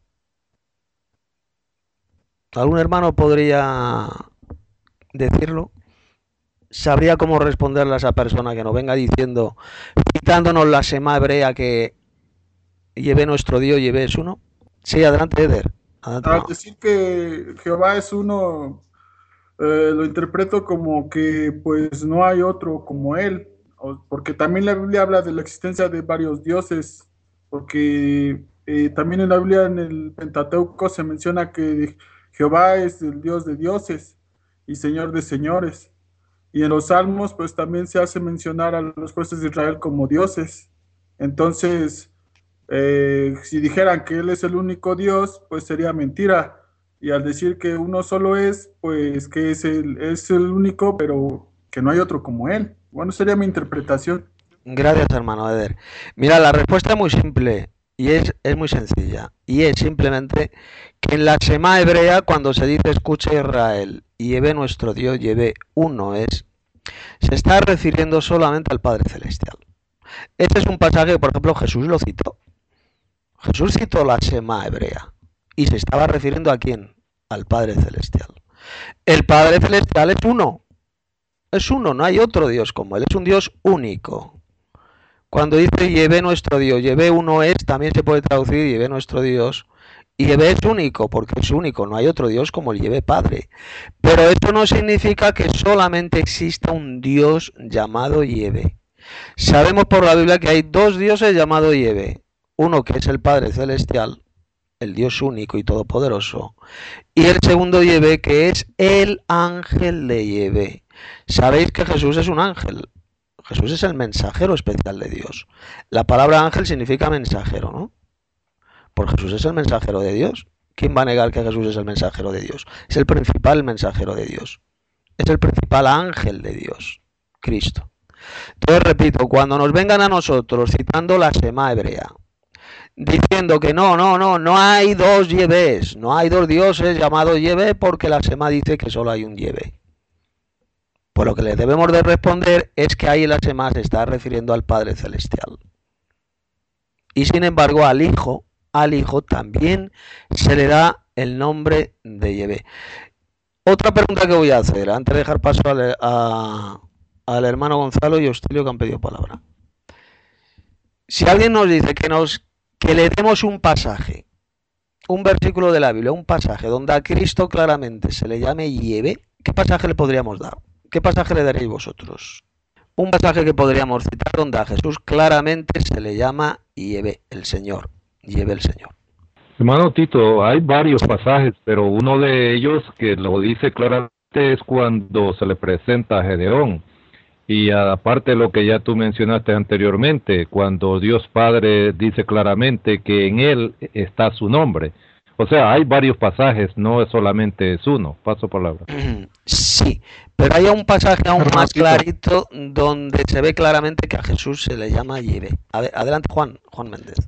¿Algún hermano podría decirlo? ¿Sabría cómo responderle a esa persona que nos venga diciendo, citándonos la Shema hebrea, que Yahvé nuestro Dios, Yahvé es uno? Sí, adelante, Eder. Adelante, Al hermano. decir que Jehová es uno, eh, lo interpreto como que pues no hay otro como él, o- porque también la Biblia habla de la existencia de varios dioses, porque eh, también en la Biblia, en el Pentateuco, se menciona que Jehová es el Dios de dioses y Señor de señores, y en los Salmos pues también se hace mencionar a los jueces de Israel como dioses. Entonces, eh, si dijeran que Él es el único Dios, pues sería mentira. Y al decir que uno solo es, pues que es el, es el único, pero que no hay otro como Él. Bueno, sería mi interpretación. Gracias, hermano Eder. Mira, la respuesta es muy simple y es, es muy sencilla. Y es simplemente que en la Shema hebrea, cuando se dice escucha Israel, Yahvé nuestro Dios, Yahvé uno es, se está refiriendo solamente al Padre Celestial. Este es un pasaje que, por ejemplo, Jesús lo citó. Jesús citó la Shema hebrea y se estaba refiriendo a quién? Al Padre Celestial. El Padre Celestial es uno. Es uno, no hay otro Dios como Él. Es un Dios único. Cuando dice Yahvé nuestro Dios, Yahvé uno es, también se puede traducir Yahvé nuestro Dios. Y Yahvé es único, porque es único, no hay otro Dios como el Yahvé Padre. Pero esto no significa que solamente exista un Dios llamado Yahvé. Sabemos por la Biblia que hay dos dioses llamados Yahvé. Uno que es el Padre Celestial, el Dios único y todopoderoso. Y el segundo Yahvé que es el ángel de Yahvé. Sabéis que Jesús es un ángel. Jesús es el mensajero especial de Dios. La palabra ángel significa mensajero, ¿no? Porque Jesús es el mensajero de Dios. ¿Quién va a negar que Jesús es el mensajero de Dios? Es el principal mensajero de Dios. Es el principal ángel de Dios, Cristo. Entonces, repito, cuando nos vengan a nosotros citando la Shema hebrea, diciendo que no, no, no, no hay dos Yehvés, no hay dos dioses llamados Yehvé, porque la Shema dice que solo hay un Yehvé. Pues lo que le debemos de responder es que ahí la Shema se está refiriendo al Padre Celestial. Y sin embargo al Hijo, al Hijo también se le da el nombre de Yehvé. Otra pregunta que voy a hacer, antes de dejar paso al, a, al hermano Gonzalo y Hostilio que han pedido palabra. Si alguien nos dice que, nos, que le demos un pasaje, un versículo de la Biblia, un pasaje donde a Cristo claramente se le llame Yehvé, ¿qué pasaje le podríamos dar? ¿Qué pasaje le daréis vosotros? Un pasaje que podríamos citar donde a Jesús claramente se le llama Yehvé, el Señor. Yehvé, el Señor. Hermano Tito, hay varios pasajes, pero uno de ellos que lo dice claramente es cuando se le presenta a Gedeón. Y aparte de lo que ya tú mencionaste anteriormente, cuando Dios Padre dice claramente que en él está su nombre. O sea, hay varios pasajes, no es solamente es uno. Paso palabra. Sí, pero hay un pasaje aún más clarito donde se ve claramente que a Jesús se le llama Yehvé. Adelante, Juan, Juan Méndez.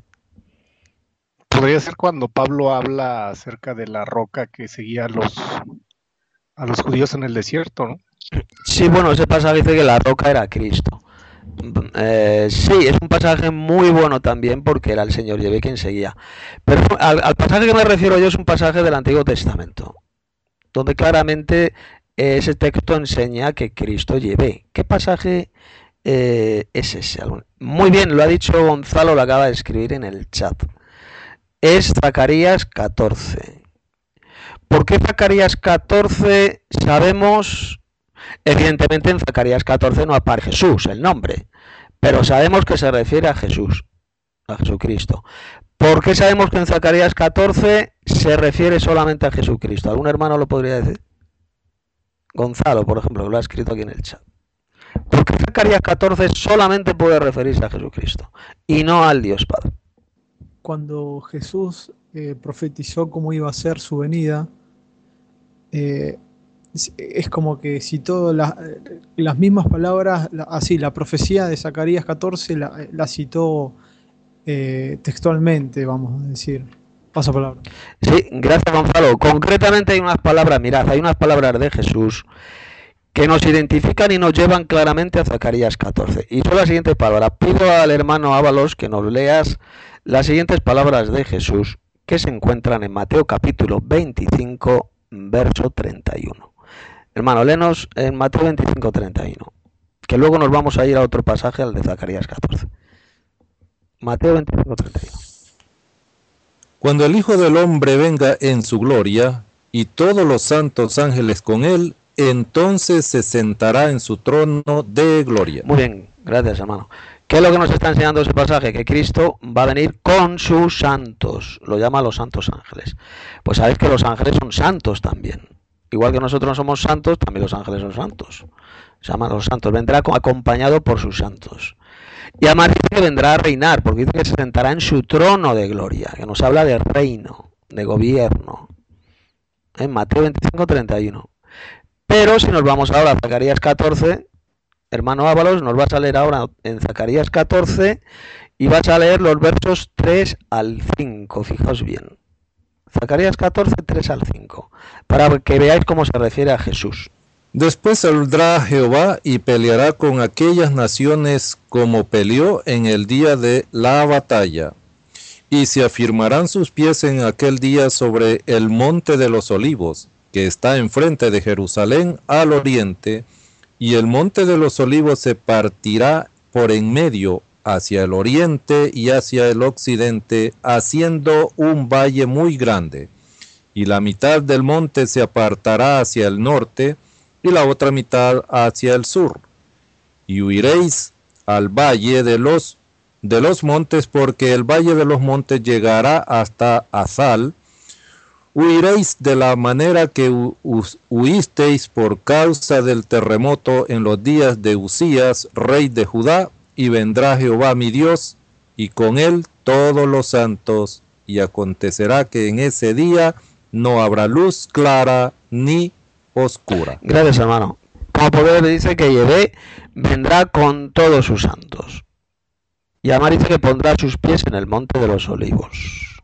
Podría ser cuando Pablo habla acerca de la roca que seguía a los, a los judíos en el desierto, ¿no? Sí, bueno, ese pasaje dice que la roca era Cristo. Eh, sí, es un pasaje muy bueno también porque era el Señor Yehvé quien seguía. Pero al, al pasaje que me refiero yo es un pasaje del Antiguo Testamento, donde claramente ese texto enseña que Cristo Yehvé. ¿Qué pasaje eh, es ese? Muy bien, lo ha dicho Gonzalo, lo acaba de escribir en el chat. Es Zacarías catorce. ¿Por qué Zacarías catorce? Sabemos, evidentemente en Zacarías catorce no aparece Jesús, el nombre, pero sabemos que se refiere a Jesús, a Jesucristo. ¿Por qué sabemos que en Zacarías catorce se refiere solamente a Jesucristo? ¿Algún hermano lo podría decir? Gonzalo, por ejemplo, que lo ha escrito aquí en el chat. ¿Por qué Zacarías catorce solamente puede referirse a Jesucristo y no al Dios Padre? Cuando Jesús eh, profetizó cómo iba a ser su venida, eh, es, es como que citó la, las mismas palabras, la, así, la profecía de Zacarías catorce la, la citó eh, textualmente, vamos a decir. Paso palabra. Sí, gracias Gonzalo. Concretamente hay unas palabras, mirad, hay unas palabras de Jesús que nos identifican y nos llevan claramente a Zacarías catorce. Y son las siguientes palabras. Pido al hermano Ábalos que nos leas las siguientes palabras de Jesús que se encuentran en Mateo capítulo veinticinco, verso treinta y uno. Hermano, léenos en Mateo veinticinco, treinta y uno, que luego nos vamos a ir a otro pasaje, al de Zacarías catorce. Mateo veinticinco, treinta y uno. Cuando el Hijo del Hombre venga en su gloria, y todos los santos ángeles con él, entonces se sentará en su trono de gloria. Muy bien, gracias hermano. ¿Qué es lo que nos está enseñando ese pasaje? Que Cristo va a venir con sus santos, lo llama los santos ángeles. Pues sabéis que los ángeles son santos también. Igual que nosotros no somos santos, también los ángeles son santos. Se llaman los santos. Vendrá acompañado por sus santos. Y además dice que vendrá a reinar, porque dice que se sentará en su trono de gloria, que nos habla de reino, de gobierno. En Mateo veinticinco, treinta y uno. Pero si nos vamos ahora a Zacarías catorce, hermano Ábalos, nos vas a leer ahora en Zacarías catorce y vas a leer los versos tres al cinco, fijaos bien. Zacarías catorce, tres al cinco, para que veáis cómo se refiere a Jesús. Después saldrá Jehová y peleará con aquellas naciones como peleó en el día de la batalla. Y se afirmarán sus pies en aquel día sobre el monte de los olivos, que está enfrente de Jerusalén al oriente, y el monte de los olivos se partirá por en medio hacia el oriente y hacia el occidente, haciendo un valle muy grande. Y la mitad del monte se apartará hacia el norte, y la otra mitad hacia el sur. Y huiréis al valle de los, de los montes, porque el valle de los montes llegará hasta Azal, Huiréis de la manera que hu- hus- huisteis por causa del terremoto en los días de Usías, rey de Judá, y vendrá Jehová mi Dios, y con él todos los santos, y acontecerá que en ese día no habrá luz clara ni oscura. Gracias, hermano. Como poder dice que Yahvé vendrá con todos sus santos. Y además dice que pondrá sus pies en el monte de los olivos.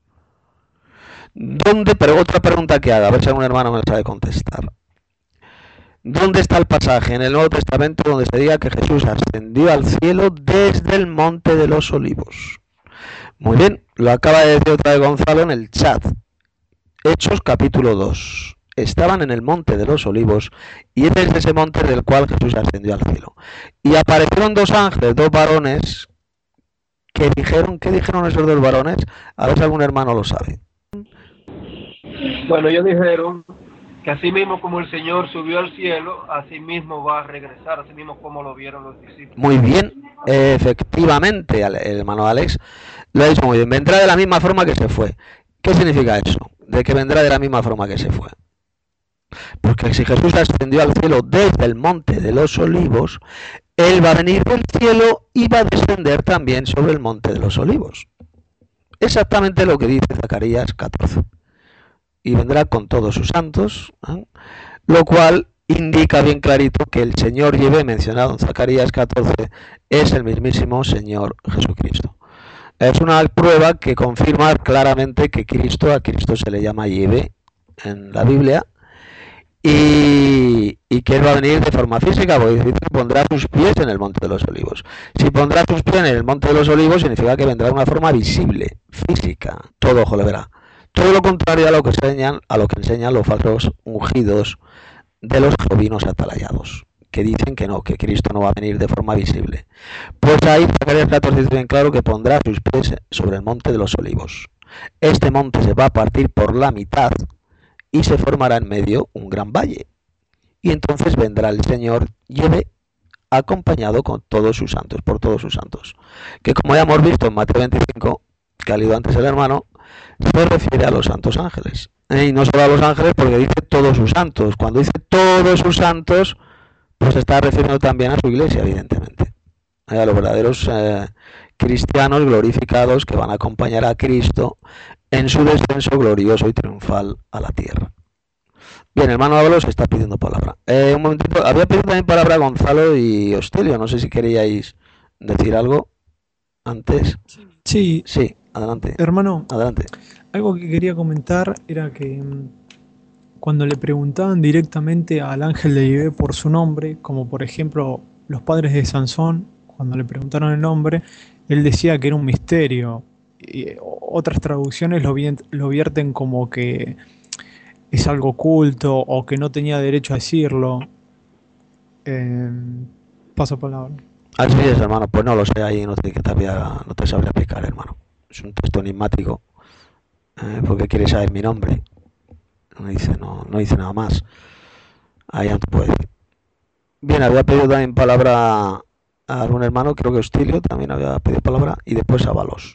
¿Dónde? Pero otra pregunta que haga, a ver si algún hermano me la sabe contestar. ¿Dónde está el pasaje en el Nuevo Testamento donde se diga que Jesús ascendió al cielo desde el monte de los olivos? Muy bien, lo acaba de decir otra vez Gonzalo en el chat. Hechos capítulo dos. Estaban en el monte de los olivos y es desde ese monte del cual Jesús ascendió al cielo. Y aparecieron dos ángeles, dos varones, que dijeron, ¿qué dijeron esos dos varones? A ver si algún hermano lo sabe. Bueno, ellos dijeron que así mismo como el Señor subió al cielo, así mismo va a regresar, así mismo como lo vieron los discípulos. Muy bien, efectivamente, el hermano Alex lo ha dicho muy bien. Vendrá de la misma forma que se fue. ¿Qué significa eso? De que vendrá de la misma forma que se fue. Porque si Jesús ascendió al cielo desde el monte de los olivos, Él va a venir del cielo y va a descender también sobre el monte de los olivos. Exactamente lo que dice Zacarías catorce. Y vendrá con todos sus santos, ¿eh? Lo cual indica bien clarito que el Señor Yahvé mencionado en Zacarías catorce es el mismísimo Señor Jesucristo. Es una prueba que confirma claramente que Cristo, a Cristo se le llama Yahvé en la Biblia, y, y que Él va a venir de forma física, porque dice que pondrá sus pies en el monte de los olivos. Si pondrá sus pies en el monte de los olivos, significa que vendrá de una forma visible, física, todo ojo le verá. Todo lo contrario a lo que enseñan, a lo que enseñan los falsos ungidos de los jerobinos atalayados, que dicen que no, que Cristo no va a venir de forma visible. Pues ahí Zacarías catorce dice bien claro que pondrá sus pies sobre el monte de los olivos. Este monte se va a partir por la mitad y se formará en medio un gran valle. Y entonces vendrá el Señor Yahvé acompañado con todos sus santos, por todos sus santos. Que como ya hemos visto en Mateo veinticinco, que ha leído antes el hermano, se refiere a los santos ángeles. Y no solo a los ángeles porque dice todos sus santos. Cuando dice todos sus santos, pues se está refiriendo también a su iglesia, evidentemente. A los verdaderos eh, cristianos glorificados que van a acompañar a Cristo en su descenso glorioso y triunfal a la tierra. Bien, hermano Ábalos está pidiendo palabra. Eh, un momentito, había pedido también palabra Gonzalo y Hostilio. No sé si queríais decir algo antes. Sí. Sí, adelante. Hermano, adelante. Algo que quería comentar era que mm, cuando le preguntaban directamente al ángel de Yahvé por su nombre, como por ejemplo los padres de Sansón, cuando le preguntaron el nombre, él decía que era un misterio. Y otras traducciones lo, vien- lo vierten como que es algo oculto o que no tenía derecho a decirlo. Eh, paso palabra. Así es, hermano, pues no lo sé, ahí no te, que te había- no te sabría explicar, hermano. Es un texto enigmático, eh, porque quiere saber mi nombre. No dice, no, no dice nada más. Ahí no te puedo decir. Bien, había pedido también palabra a algún hermano, creo que Hostilio también había pedido palabra, y después Ábalos.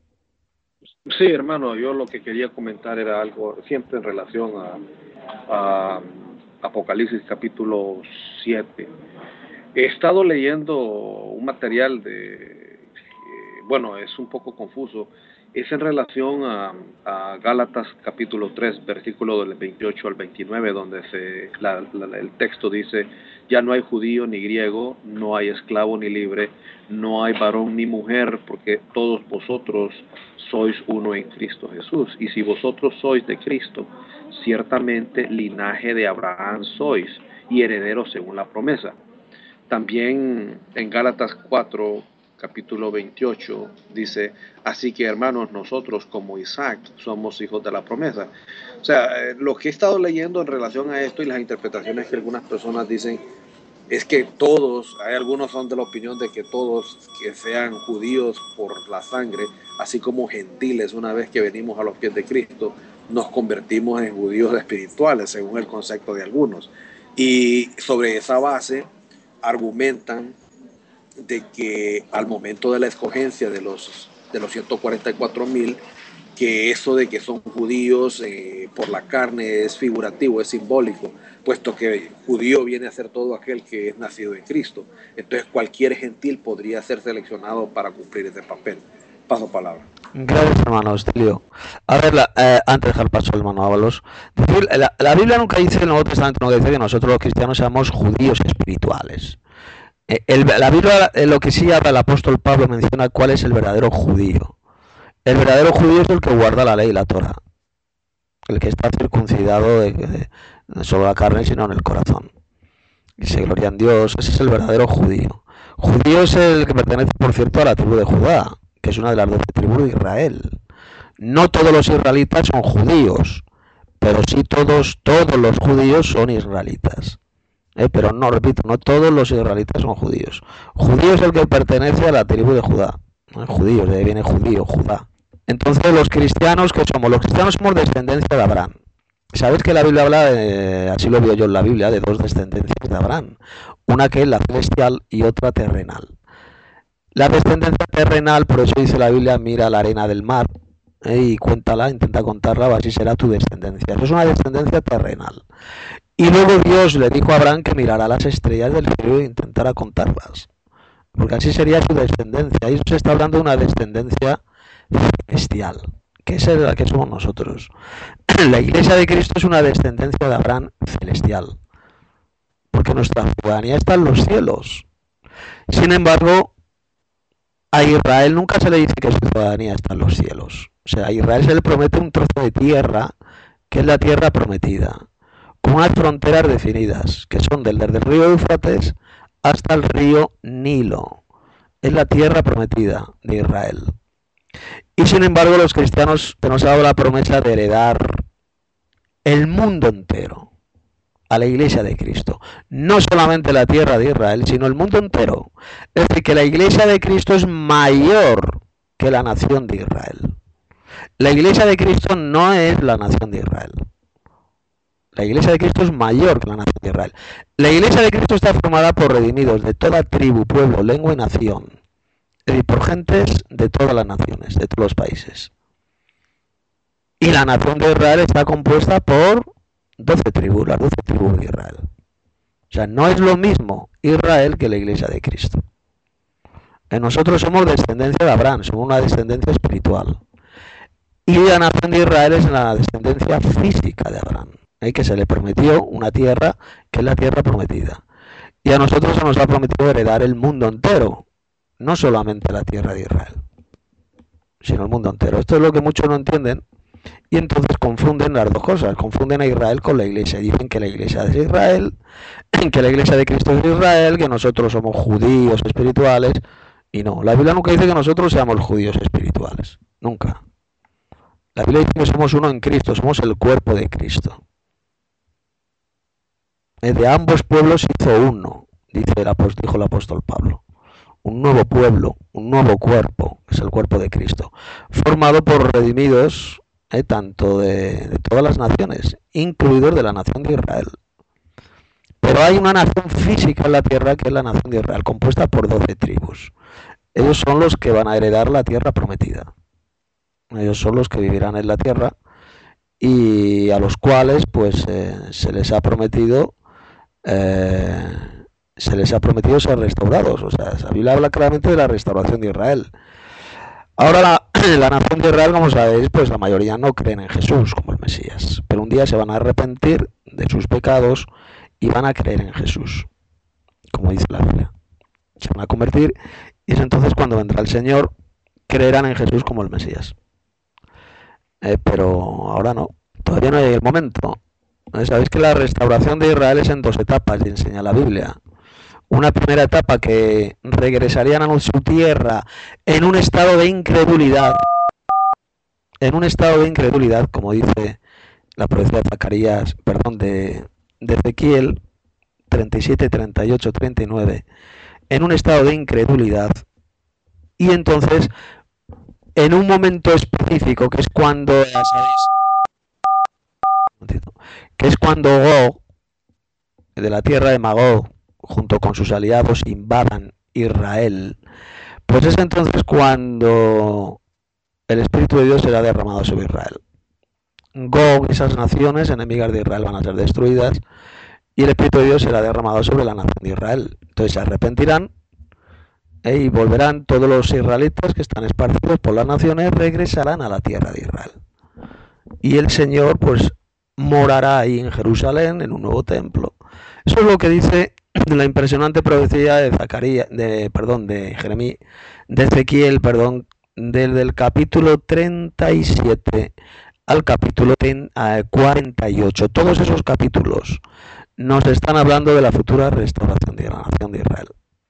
Sí, hermano, yo lo que quería comentar era algo siempre en relación a, a Apocalipsis capítulo siete. He estado leyendo un material de, eh, bueno, es un poco confuso, es en relación a, a Gálatas capítulo tres, versículo del veintiocho al veintinueve, donde se, la, la, el texto dice, ya no hay judío ni griego, no hay esclavo ni libre, no hay varón ni mujer, porque todos vosotros sois uno en Cristo Jesús. Y si vosotros sois de Cristo, ciertamente linaje de Abraham sois y herederos según la promesa. También en Gálatas cuatro, capítulo veintiocho, dice, así que hermanos, nosotros como Isaac somos hijos de la promesa. O sea, eh, lo que he estado leyendo en relación a esto y las interpretaciones que algunas personas dicen, es que todos, hay algunos son de la opinión de que todos que sean judíos por la sangre, así como gentiles, una vez que venimos a los pies de Cristo, nos convertimos en judíos espirituales, según el concepto de algunos. Y sobre esa base argumentan de que al momento de la escogencia de los, de los ciento cuarenta y cuatro mil, que eso de que son judíos eh, por la carne es figurativo, es simbólico, puesto que judío viene a ser todo aquel que es nacido en Cristo. Entonces cualquier gentil podría ser seleccionado para cumplir ese papel. Paso palabra. Gracias, hermano Estelio. A ver, la, eh, antes de dejar paso al hermano Ábalos, decir, la, la Biblia nunca dice, en el Nuevo Testamento nunca dice que nosotros los cristianos seamos judíos espirituales. Eh, el, la Biblia, eh, lo que sí habla el apóstol Pablo, menciona cuál es el verdadero judío. El verdadero judío es el que guarda la ley y la Torah, el que está circuncidado de, de, no solo la carne, sino en el corazón. Y se gloria en Dios, ese es el verdadero judío. Judío es el que pertenece, por cierto, a la tribu de Judá, que es una de las doce tribus de Israel. No todos los israelitas son judíos, pero sí todos, todos los judíos son israelitas. Eh, pero no, repito, no todos los israelitas son judíos. Judío es el que pertenece a la tribu de Judá. Eh, judíos, de ahí viene judío, Judá. Entonces los cristianos, ¿qué somos? Los cristianos somos descendencia de Abraham. ¿Sabéis que la Biblia habla, de, así lo veo yo en la Biblia, de dos descendencias de Abraham? Una que es la celestial y otra terrenal. La descendencia terrenal, por eso dice la Biblia, mira la arena del mar eh, y cuéntala, intenta contarla, así será tu descendencia. Eso es una descendencia terrenal. Y luego Dios le dijo a Abraham que mirara las estrellas del cielo e intentara contarlas, porque así sería su descendencia. Y eso se está hablando de una descendencia celestial, que es la que somos nosotros. La Iglesia de Cristo es una descendencia de Abraham celestial, porque nuestra ciudadanía está en los cielos. Sin embargo, a Israel nunca se le dice que su ciudadanía está en los cielos. O sea, a Israel se le promete un trozo de tierra, que es la tierra prometida, con unas fronteras definidas, que son desde el río Éufrates hasta el río Nilo. Es la tierra prometida de Israel. Y sin embargo, los cristianos nos ha dado la promesa de heredar el mundo entero a la Iglesia de Cristo. No solamente la tierra de Israel, sino el mundo entero. Es decir, que la Iglesia de Cristo es mayor que la nación de Israel. La Iglesia de Cristo no es la nación de Israel. La Iglesia de Cristo es mayor que la nación de Israel. La Iglesia de Cristo está formada por redimidos de toda tribu, pueblo, lengua y nación. Es decir, por gentes de todas las naciones, de todos los países. Y la nación de Israel está compuesta por doce tribus, las doce tribus de Israel. O sea, no es lo mismo Israel que la Iglesia de Cristo. Nosotros somos descendencia de Abraham, somos una descendencia espiritual. Y la nación de Israel es la descendencia física de Abraham, ¿eh? Que se le prometió una tierra que es la tierra prometida. Y a nosotros se nos ha prometido heredar el mundo entero, no solamente la tierra de Israel, sino el mundo entero. Esto es lo que muchos no entienden. Y entonces confunden las dos cosas, confunden a Israel con la Iglesia. Dicen que la Iglesia es Israel, que la Iglesia de Cristo es Israel, que nosotros somos judíos espirituales. Y no, la Biblia nunca dice que nosotros seamos judíos espirituales, nunca. La Biblia dice que somos uno en Cristo, somos el cuerpo de Cristo. De ambos pueblos hizo uno, dice el apóstol, dijo el apóstol Pablo. Un nuevo pueblo, un nuevo cuerpo, es el cuerpo de Cristo, formado por redimidos, eh, tanto de, de todas las naciones, incluidos de la nación de Israel. Pero hay una nación física en la tierra que es la nación de Israel, compuesta por doce tribus. Ellos son los que van a heredar la tierra prometida. Ellos son los que vivirán en la tierra y a los cuales pues eh, se les ha prometido eh, se les ha prometido ser restaurados. O sea, la Biblia habla claramente de la restauración de Israel. Ahora la, la nación de Israel, como sabéis, pues la mayoría no creen en Jesús como el Mesías, pero un día se van a arrepentir de sus pecados y van a creer en Jesús, como dice la Biblia. Se van a convertir y es entonces cuando vendrá el Señor, creerán en Jesús como el Mesías. Eh, pero ahora no, todavía no hay el momento. Eh, Sabéis que la restauración de Israel es en dos etapas, y enseña la Biblia. Una primera etapa que regresarían a su tierra en un estado de incredulidad, en un estado de incredulidad, como dice la profecía de Zacarías, perdón, de, de Ezequiel treinta y siete, treinta y ocho, treinta y nueve, en un estado de incredulidad, y entonces en un momento específico, que es cuando, ya sabéis, que es cuando Gog, de la tierra de Magog, junto con sus aliados, invadan Israel, pues es entonces cuando el Espíritu de Dios será derramado sobre Israel. Gog y esas naciones enemigas de Israel van a ser destruidas y el Espíritu de Dios será derramado sobre la nación de Israel. Entonces se arrepentirán eh, y volverán todos los israelitas que están esparcidos por las naciones, regresarán a la tierra de Israel. Y el Señor pues morará ahí en Jerusalén en un nuevo templo. Eso es lo que dice la impresionante profecía de Zacarías, de perdón, de Jeremías, de Ezequiel, perdón, desde el capítulo treinta y siete al capítulo cuarenta y ocho. Todos esos capítulos nos están hablando de la futura restauración de la nación de Israel.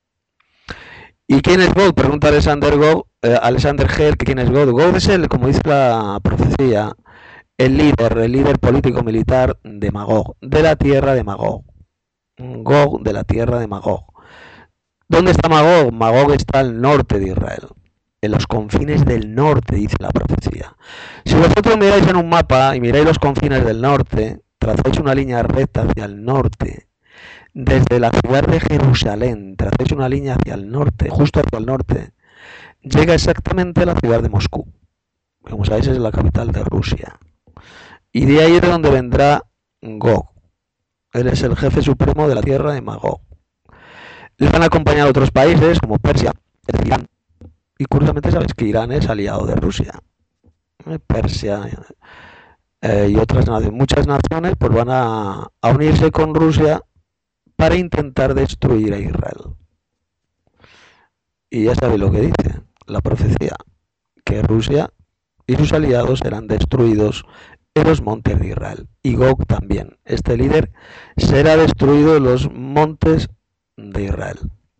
¿Y quién es Gog? Pregunta Alexander Gog, eh, Alexander Gell, que quién es Gog. Gog es el, como dice la profecía, el líder, el líder político militar de Magog, de la tierra de Magog. Gog de la tierra de Magog. ¿Dónde está Magog? Magog está al norte de Israel, en los confines del norte, dice la profecía. Si vosotros miráis en un mapa y miráis los confines del norte, trazáis una línea recta hacia el norte, desde la ciudad de Jerusalén, trazáis una línea hacia el norte, justo hacia el norte, llega exactamente a la ciudad de Moscú. Como sabéis, es la capital de Rusia. Y de ahí es de donde vendrá Gog. Él es el jefe supremo de la tierra de Magog. Le han acompañado otros países como Persia, Irán. Y curiosamente sabéis que Irán es aliado de Rusia. Persia eh, y otras naciones, muchas naciones pues van a, a unirse con Rusia para intentar destruir a Israel. Y ya sabéis lo que dice la profecía, que Rusia y sus aliados serán destruidos en los montes de Israel. Y Gog también, este líder, será destruido en los montes de Israel.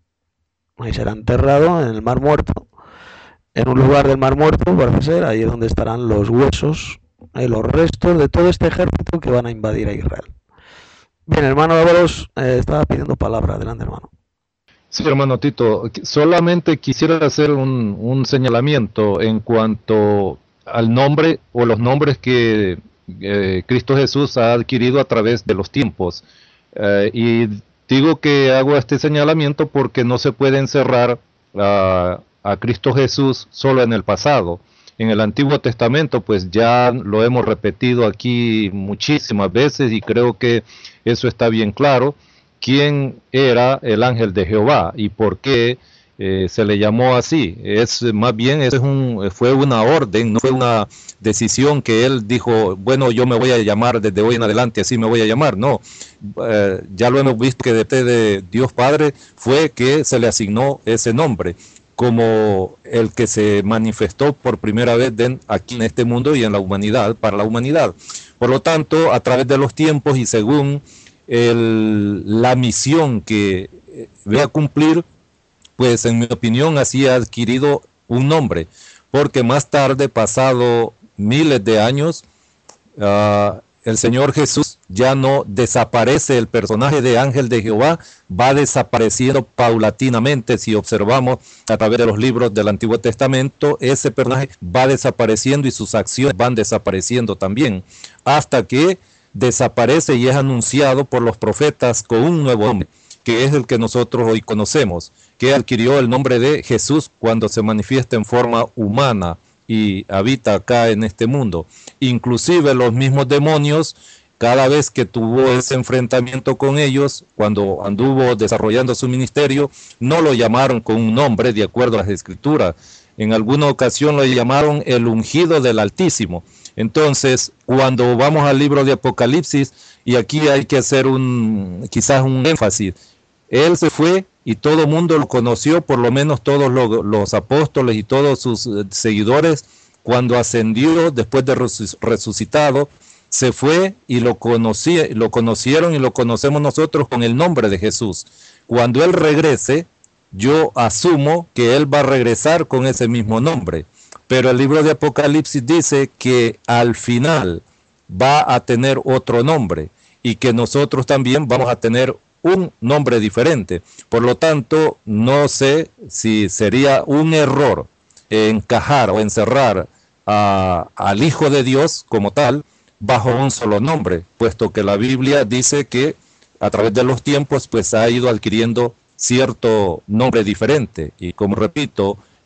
Ahí será enterrado en el Mar Muerto, en un lugar del Mar Muerto, parece ser, ahí es donde estarán los huesos, eh, los restos de todo este ejército que van a invadir a Israel. Bien, hermano Ábalos, eh, estaba pidiendo palabra. Adelante, hermano. Sí, hermano Tito, solamente quisiera hacer un, un señalamiento en cuanto al nombre o los nombres que eh, Cristo Jesús ha adquirido a través de los tiempos. Eh, y digo que hago este señalamiento porque no se puede encerrar a, a Cristo Jesús solo en el pasado. En el Antiguo Testamento, pues ya lo hemos repetido aquí muchísimas veces y creo que eso está bien claro. ¿Quién era el ángel de Jehová y por qué eh, se le llamó así? Es más bien eso es un, fue una orden, no fue una decisión que él dijo, bueno, yo me voy a llamar desde hoy en adelante, así me voy a llamar. No, eh, ya lo hemos visto que de, de Dios Padre fue que se le asignó ese nombre como el que se manifestó por primera vez de, aquí en este mundo y en la humanidad, para la humanidad. Por lo tanto, a través de los tiempos y según el, la misión que va a cumplir, pues en mi opinión así ha adquirido un nombre, porque más tarde, pasado miles de años, uh, el Señor Jesús ya no desaparece, el personaje de ángel de Jehová va desapareciendo paulatinamente. Si observamos a través de los libros del Antiguo Testamento, ese personaje va desapareciendo y sus acciones van desapareciendo también, hasta que desaparece y es anunciado por los profetas con un nuevo nombre, que es el que nosotros hoy conocemos, que adquirió el nombre de Jesús cuando se manifiesta en forma humana y habita acá en este mundo. Inclusive los mismos demonios, cada vez que tuvo ese enfrentamiento con ellos, cuando anduvo desarrollando su ministerio, no lo llamaron con un nombre de acuerdo a las Escrituras. En alguna ocasión lo llamaron el ungido del Altísimo. Entonces, cuando vamos al libro de Apocalipsis, y aquí hay que hacer un quizás un énfasis, él se fue y todo el mundo lo conoció, por lo menos todos los, los apóstoles y todos sus seguidores, cuando ascendió después de resucitado, se fue y lo, conocí, lo conocieron y lo conocemos nosotros con el nombre de Jesús. Cuando él regrese, yo asumo que él va a regresar con ese mismo nombre. Pero el libro de Apocalipsis dice que al final va a tener otro nombre y que nosotros también vamos a tener un nombre diferente. Por lo tanto, no sé si sería un error encajar o encerrar a, al Hijo de Dios como tal bajo un solo nombre, puesto que la Biblia dice que a través de los tiempos pues ha ido adquiriendo cierto nombre diferente. Y como repito,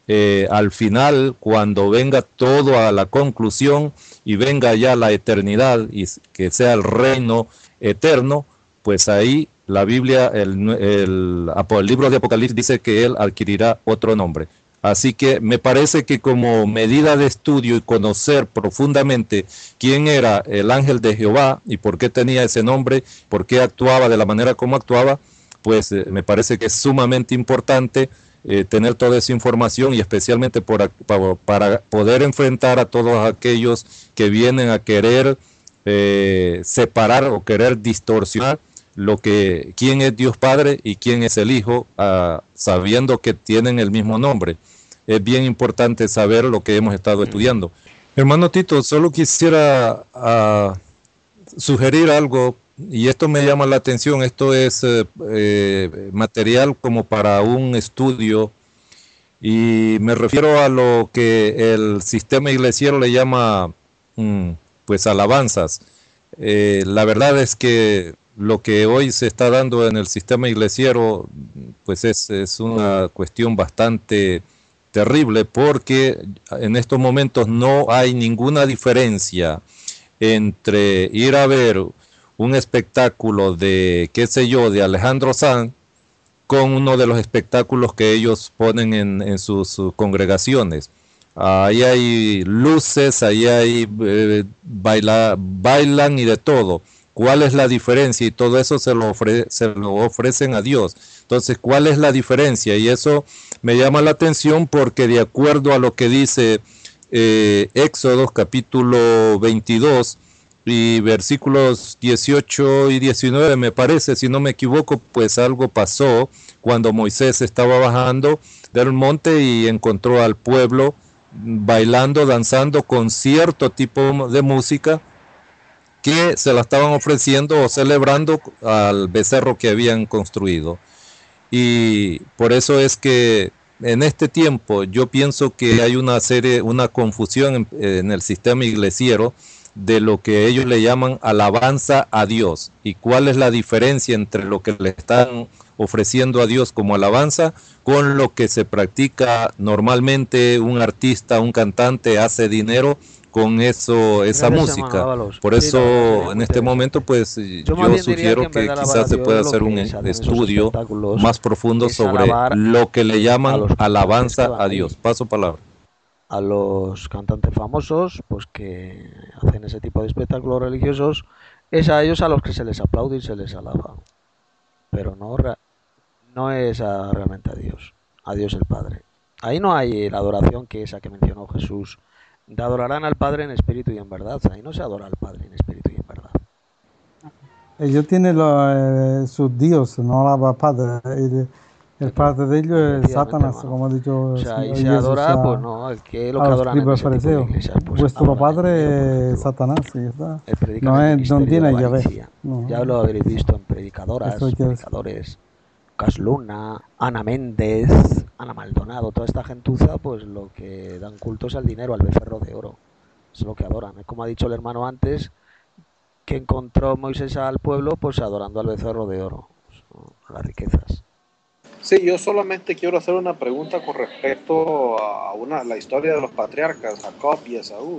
eh, al final, cuando venga todo a la conclusión y venga ya la eternidad y que sea el reino eterno, pues ahí la Biblia, el, el, el libro de Apocalipsis dice que él adquirirá otro nombre. Así que me parece que como medida de estudio y conocer profundamente quién era el ángel de Jehová y por qué tenía ese nombre, por qué actuaba de la manera como actuaba, pues eh, me parece que es sumamente importante eh, tener toda esa información y especialmente por, para, para poder enfrentar a todos aquellos que vienen a querer eh, separar o querer distorsionar lo que quién es Dios Padre y quién es el Hijo, uh, sabiendo que tienen el mismo nombre. Es bien importante saber lo que hemos estado estudiando. Hermano Tito, solo quisiera uh, sugerir algo, y esto me llama la atención. Esto es eh, eh, material como para un estudio, y me refiero a lo que el sistema iglesiero le llama mm, pues alabanzas. Eh, la verdad es que lo que hoy se está dando en el sistema iglesiero pues es, es una cuestión bastante terrible, porque en estos momentos no hay ninguna diferencia entre ir a ver un espectáculo de, qué sé yo, de Alejandro Sanz con uno de los espectáculos que ellos ponen en, en sus, sus congregaciones. Ahí hay luces, ahí hay eh, baila, bailan y de todo. ¿Cuál es la diferencia? Y todo eso se lo, ofre, se lo ofrecen a Dios. Entonces, ¿cuál es la diferencia? Y eso me llama la atención porque de acuerdo a lo que dice eh, Éxodo capítulo veintidós y versículos dieciocho y diecinueve, me parece, si no me equivoco, pues algo pasó cuando Moisés estaba bajando del monte y encontró al pueblo bailando, danzando con cierto tipo de música que se la estaban ofreciendo o celebrando al becerro que habían construido. Y por eso es que en este tiempo yo pienso que hay una serie, una confusión en, en el sistema iglesiero de lo que ellos le llaman alabanza a Dios. ¿Y cuál es la diferencia entre lo que le están ofreciendo a Dios como alabanza con lo que se practica normalmente? Un artista, un cantante hace dinero con eso, esa Gracias, música. hermano Ábalos. Por Sí, eso la verdad, muy en este interesante. momento pues yo, más bien diría sugiero que en que, verdad la quizás se alabanza pueda a Dios hacer lo un que se hace en esos estudio espectáculos más profundo es sobre alabar lo que le a llaman los cantantes que alabanza van a ahí. Dios. Paso palabra. A los cantantes famosos, pues que hacen ese tipo de espectáculos religiosos, es a ellos a los que se les aplaude y se les alaba, pero no, re- no es a- realmente a Dios, a Dios el Padre. Ahí no hay la adoración que esa que mencionó Jesús, de adorarán al Padre en espíritu y en verdad. Ahí no se adora al Padre en espíritu y en verdad. Ellos tienen lo- eh, sus dioses, no la padre. El, el padre de ellos es Efectivamente, Satanás, hermano. como ha dicho O el sea, ahí Señor se Jesús adora, pues a, no, el que lo a que los adoran en escribas ese tipo de fariseos. iglesias, pues Vuestro adoran el padre dinero, es Satanás, y ya está. eh, predican No, el es, no ministerio de tiene la Yahvé. avaricia. No, Ya lo habréis visto en predicadoras, eso quiere decir. predicadores, Cas Luna, Ana Méndez, Ana Maldonado, toda esta gentuza, pues lo que dan culto es al dinero, al becerro de oro. Es lo que adoran. Es como ha dicho el hermano antes, que encontró Moisés al pueblo, pues adorando al becerro de oro, a las riquezas. Sí, yo solamente quiero hacer una pregunta con respecto a una, la historia de los patriarcas, Jacob y Esaú.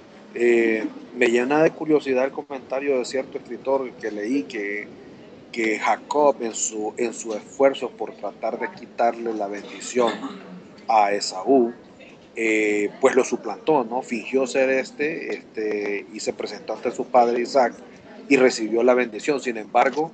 Eh, me llena de curiosidad el comentario de cierto escritor que leí que, que Jacob en su, en su esfuerzo por tratar de quitarle la bendición a Esaú, eh, pues lo suplantó, ¿no? Fingió ser este, este y se presentó ante su padre Isaac y recibió la bendición. Sin embargo,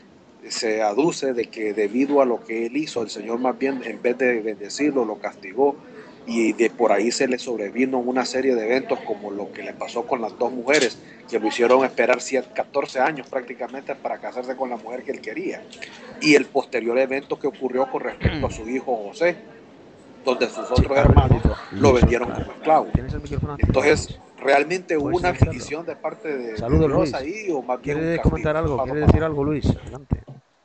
se aduce de que debido a lo que él hizo, el Señor más bien en vez de bendecirlo, lo castigó, y de por ahí se le sobrevino una serie de eventos como lo que le pasó con las dos mujeres, que lo hicieron esperar catorce años prácticamente para casarse con la mujer que él quería, y el posterior evento que ocurrió con respecto a su hijo José, donde sus otros hermanos lo vendieron como esclavo. Entonces, ¿realmente hubo una bendición de parte de, de Saludos, Dios Luis. ahí o más bien un ¿Quiere castigo? comentar algo? Paso ¿Quiere para decir abajo. algo, Luis? Adelante.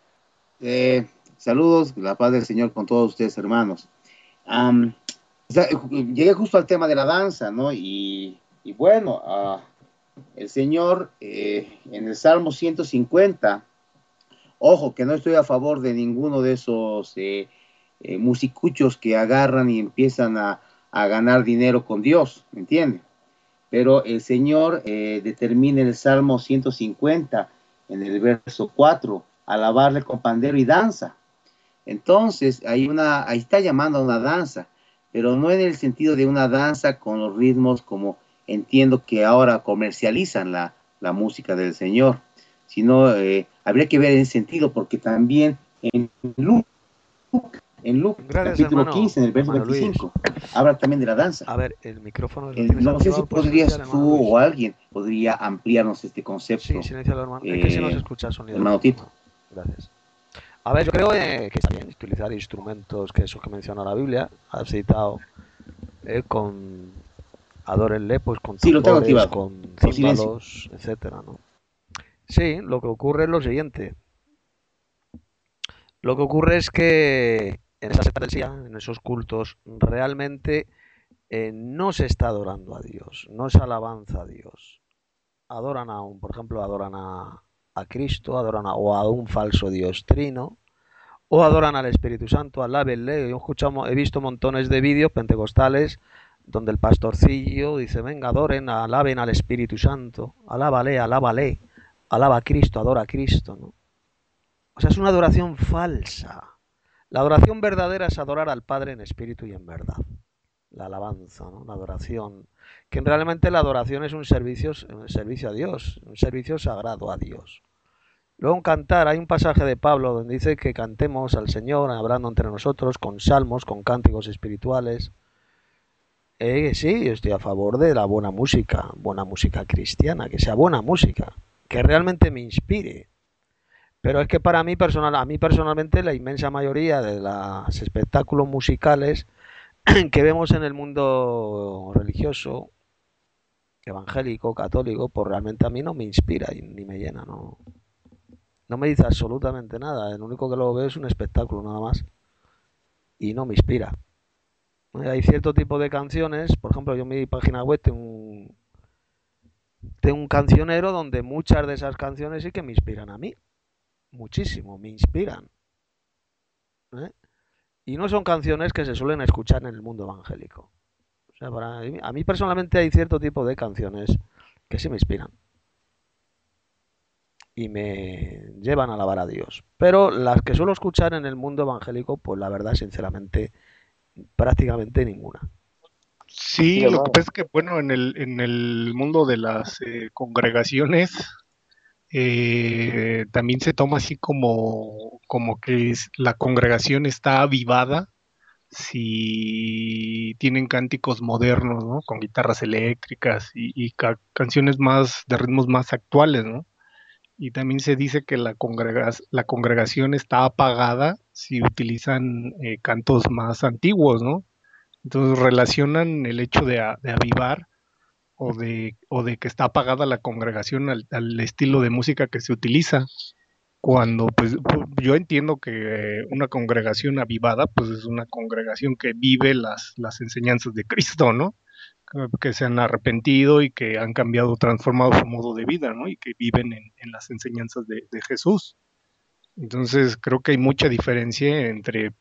Eh, saludos, la paz del Señor con todos ustedes, hermanos. Am, o sea, llegué justo al tema de la danza, ¿no? Y, y bueno, ah, el Señor eh, en el Salmo ciento cincuenta, ojo, que no estoy a favor de ninguno de esos eh, eh, musicuchos que agarran y empiezan a, a ganar dinero con Dios, ¿me entiende? Pero el Señor eh, determina en el Salmo ciento cincuenta, en el verso cuatro, alabarle con pandero y danza. Entonces, hay una, ahí está llamando a una danza, pero no en el sentido de una danza con los ritmos como entiendo que ahora comercializan la, la música del Señor, sino eh, habría que ver en ese sentido, porque también en Lucas, en Lucas capítulo hermano, quince, en el verso hermano veinticinco, habla también de la danza. A ver, el micrófono... Eh, no sé si podrías tú o alguien podría ampliarnos este concepto. Sí, silencialo, hermano. Eh, es que si no se escucha el sonido. Hermano Tito. Gracias. A ver, yo creo eh, que está bien utilizar instrumentos que eso que menciona la Biblia. Has citado eh, con adórenle, pues con sí, tambores, con címbalos, etcétera, ¿no? Sí, lo que ocurre es lo siguiente. Lo que ocurre es que en esa secta, en esos cultos, realmente eh, no se está adorando a Dios, no es alabanza a Dios. Adoran a un, por ejemplo, adoran a, a Cristo, adoran a, o a un falso Dios trino, o adoran al Espíritu Santo, alábenle. Yo he, escuchado, he visto montones de vídeos pentecostales donde el pastorcillo dice, venga, adoren, alaben al Espíritu Santo, alábale, alábale, alaba a Cristo, adora a Cristo, ¿no? O sea, es una adoración falsa. La adoración verdadera es adorar al Padre en espíritu y en verdad. La alabanza, ¿no? La adoración. Que realmente la adoración es un servicio, un servicio a Dios, un servicio sagrado a Dios. Luego en cantar, hay un pasaje de Pablo donde dice que cantemos al Señor, hablando entre nosotros, con salmos, con cánticos espirituales. Eh, sí, yo estoy a favor de la buena música, buena música cristiana, que sea buena música, que realmente me inspire. Pero es que para mí personal, a mí personalmente la inmensa mayoría de los espectáculos musicales que vemos en el mundo religioso, evangélico, católico, pues realmente a mí no me inspira y ni me llena, no, no me dice absolutamente nada. El único que lo veo es un espectáculo nada más y no me inspira. Hay cierto tipo de canciones, por ejemplo, yo en mi página web tengo un, tengo un cancionero donde muchas de esas canciones sí que me inspiran a mí. Muchísimo, me inspiran. ¿Eh? Y no son canciones que se suelen escuchar en el mundo evangélico. O sea, para mí, a mí personalmente hay cierto tipo de canciones que sí me inspiran. Y me llevan a alabar a Dios. Pero las que suelo escuchar en el mundo evangélico, pues la verdad, sinceramente, prácticamente ninguna. Sí, lo que pasa es que, bueno, en el, en el mundo de las eh, congregaciones, Eh, también se toma así como, como que es, la congregación está avivada si tienen cánticos modernos, ¿no? Con guitarras eléctricas y, y ca canciones más de ritmos más actuales, ¿no? Y también se dice que la, congrega la congregación está apagada si utilizan eh, cantos más antiguos, ¿no? Entonces relacionan el hecho de, de avivar O de, o de que está apagada la congregación al, al estilo de música que se utiliza, cuando pues yo entiendo que una congregación avivada pues es una congregación que vive las, las enseñanzas de Cristo, ¿no? Que se han arrepentido y que han cambiado, transformado su modo de vida, ¿no? Y que viven en, en las enseñanzas de, de Jesús. Entonces creo que hay mucha diferencia entre,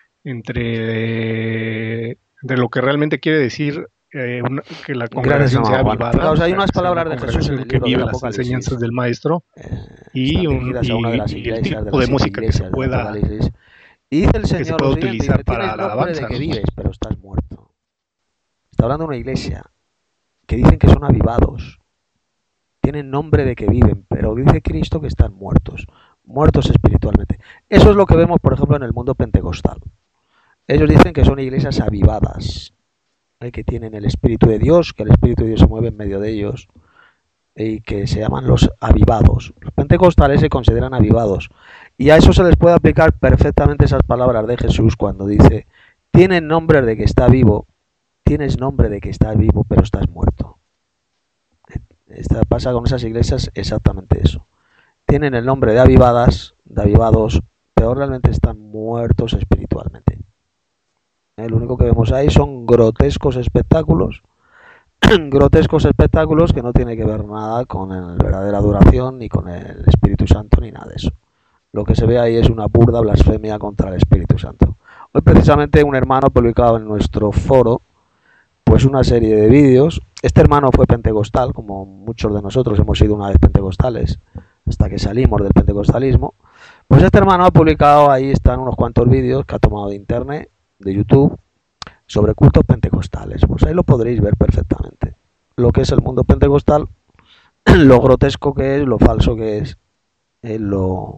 entre, entre lo que realmente quiere decir Eh, una, que la congregación sea avivada, o sea, hay unas palabras de Jesús en el que libro vive del las Apocalipsis, enseñanzas del maestro eh, y, un, y, a una de las y iglesias, el tipo de, de, las música que se pueda y dice el que Señor se pueda lo siguiente, utilizar dice, para tienes la nombre alabanza, de que ¿no? vives, pero estás muerto. Está hablando de una iglesia que dicen que son avivados, tienen nombre de que viven, pero dice Cristo que están muertos, muertos espiritualmente. Eso es lo que vemos, por ejemplo, en el mundo pentecostal. Ellos dicen que son iglesias avivadas, que tienen el Espíritu de Dios, que el Espíritu de Dios se mueve en medio de ellos y que se llaman los avivados. Los pentecostales se consideran avivados y a eso se les puede aplicar perfectamente esas palabras de Jesús cuando dice, tienes nombre de que está vivo, tienes nombre de que estás vivo, pero estás muerto. Esta pasa con esas iglesias exactamente eso. Tienen el nombre de avivadas, de avivados, pero realmente están muertos espiritualmente. Lo único que vemos ahí son grotescos espectáculos, grotescos espectáculos que no tienen que ver nada con la verdadera adoración, ni con el Espíritu Santo, ni nada de eso. Lo que se ve ahí es una burda blasfemia contra el Espíritu Santo. Hoy precisamente un hermano ha publicado en nuestro foro pues una serie de vídeos. Este hermano fue pentecostal, como muchos de nosotros hemos sido una vez pentecostales, hasta que salimos del pentecostalismo. Pues este hermano ha publicado, ahí están unos cuantos vídeos que ha tomado de internet, de YouTube, sobre cultos pentecostales. Pues ahí lo podréis ver perfectamente. Lo que es el mundo pentecostal, lo grotesco que es, lo falso que es, eh, lo,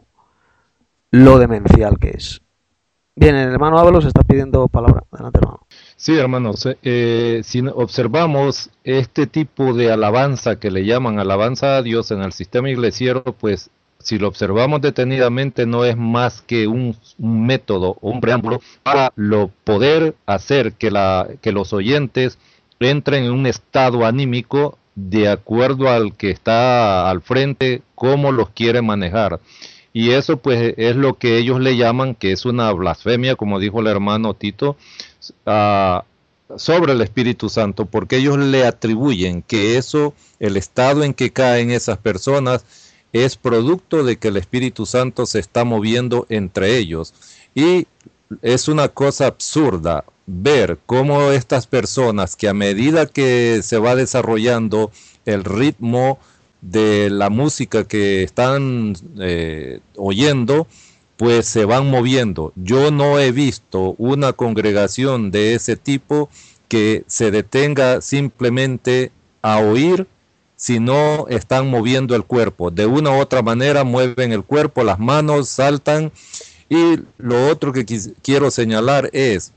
lo demencial que es. Bien, el hermano Ábalos está pidiendo palabra. Adelante, hermano. Sí, hermanos, eh, si observamos este tipo de alabanza que le llaman alabanza a Dios en el sistema iglesiero, pues si lo observamos detenidamente no es más que un, un método o un preámbulo para lo poder hacer que, la, que los oyentes entren en un estado anímico de acuerdo al que está al frente, cómo los quiere manejar. Y eso pues es lo que ellos le llaman, que es una blasfemia, como dijo el hermano Tito, uh, sobre el Espíritu Santo, porque ellos le atribuyen que eso, el estado en que caen esas personas, es producto de que el Espíritu Santo se está moviendo entre ellos. Y es una cosa absurda ver cómo estas personas, que a medida que se va desarrollando el ritmo de la música que están eh, oyendo, pues se van moviendo. Yo no he visto una congregación de ese tipo que se detenga simplemente a oír, si no están moviendo el cuerpo. De una u otra manera mueven el cuerpo, las manos saltan. Y lo otro que quiero señalar es,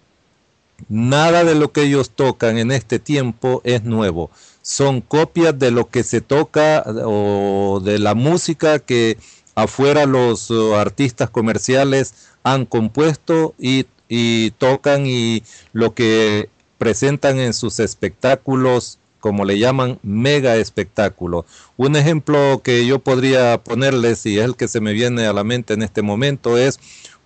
nada de lo que ellos tocan en este tiempo es nuevo. Son copias de lo que se toca o de la música que afuera los uh, artistas comerciales han compuesto y, y tocan, y lo que presentan en sus espectáculos, como le llaman, mega espectáculo. Un ejemplo que yo podría ponerles, y es el que se me viene a la mente en este momento, es,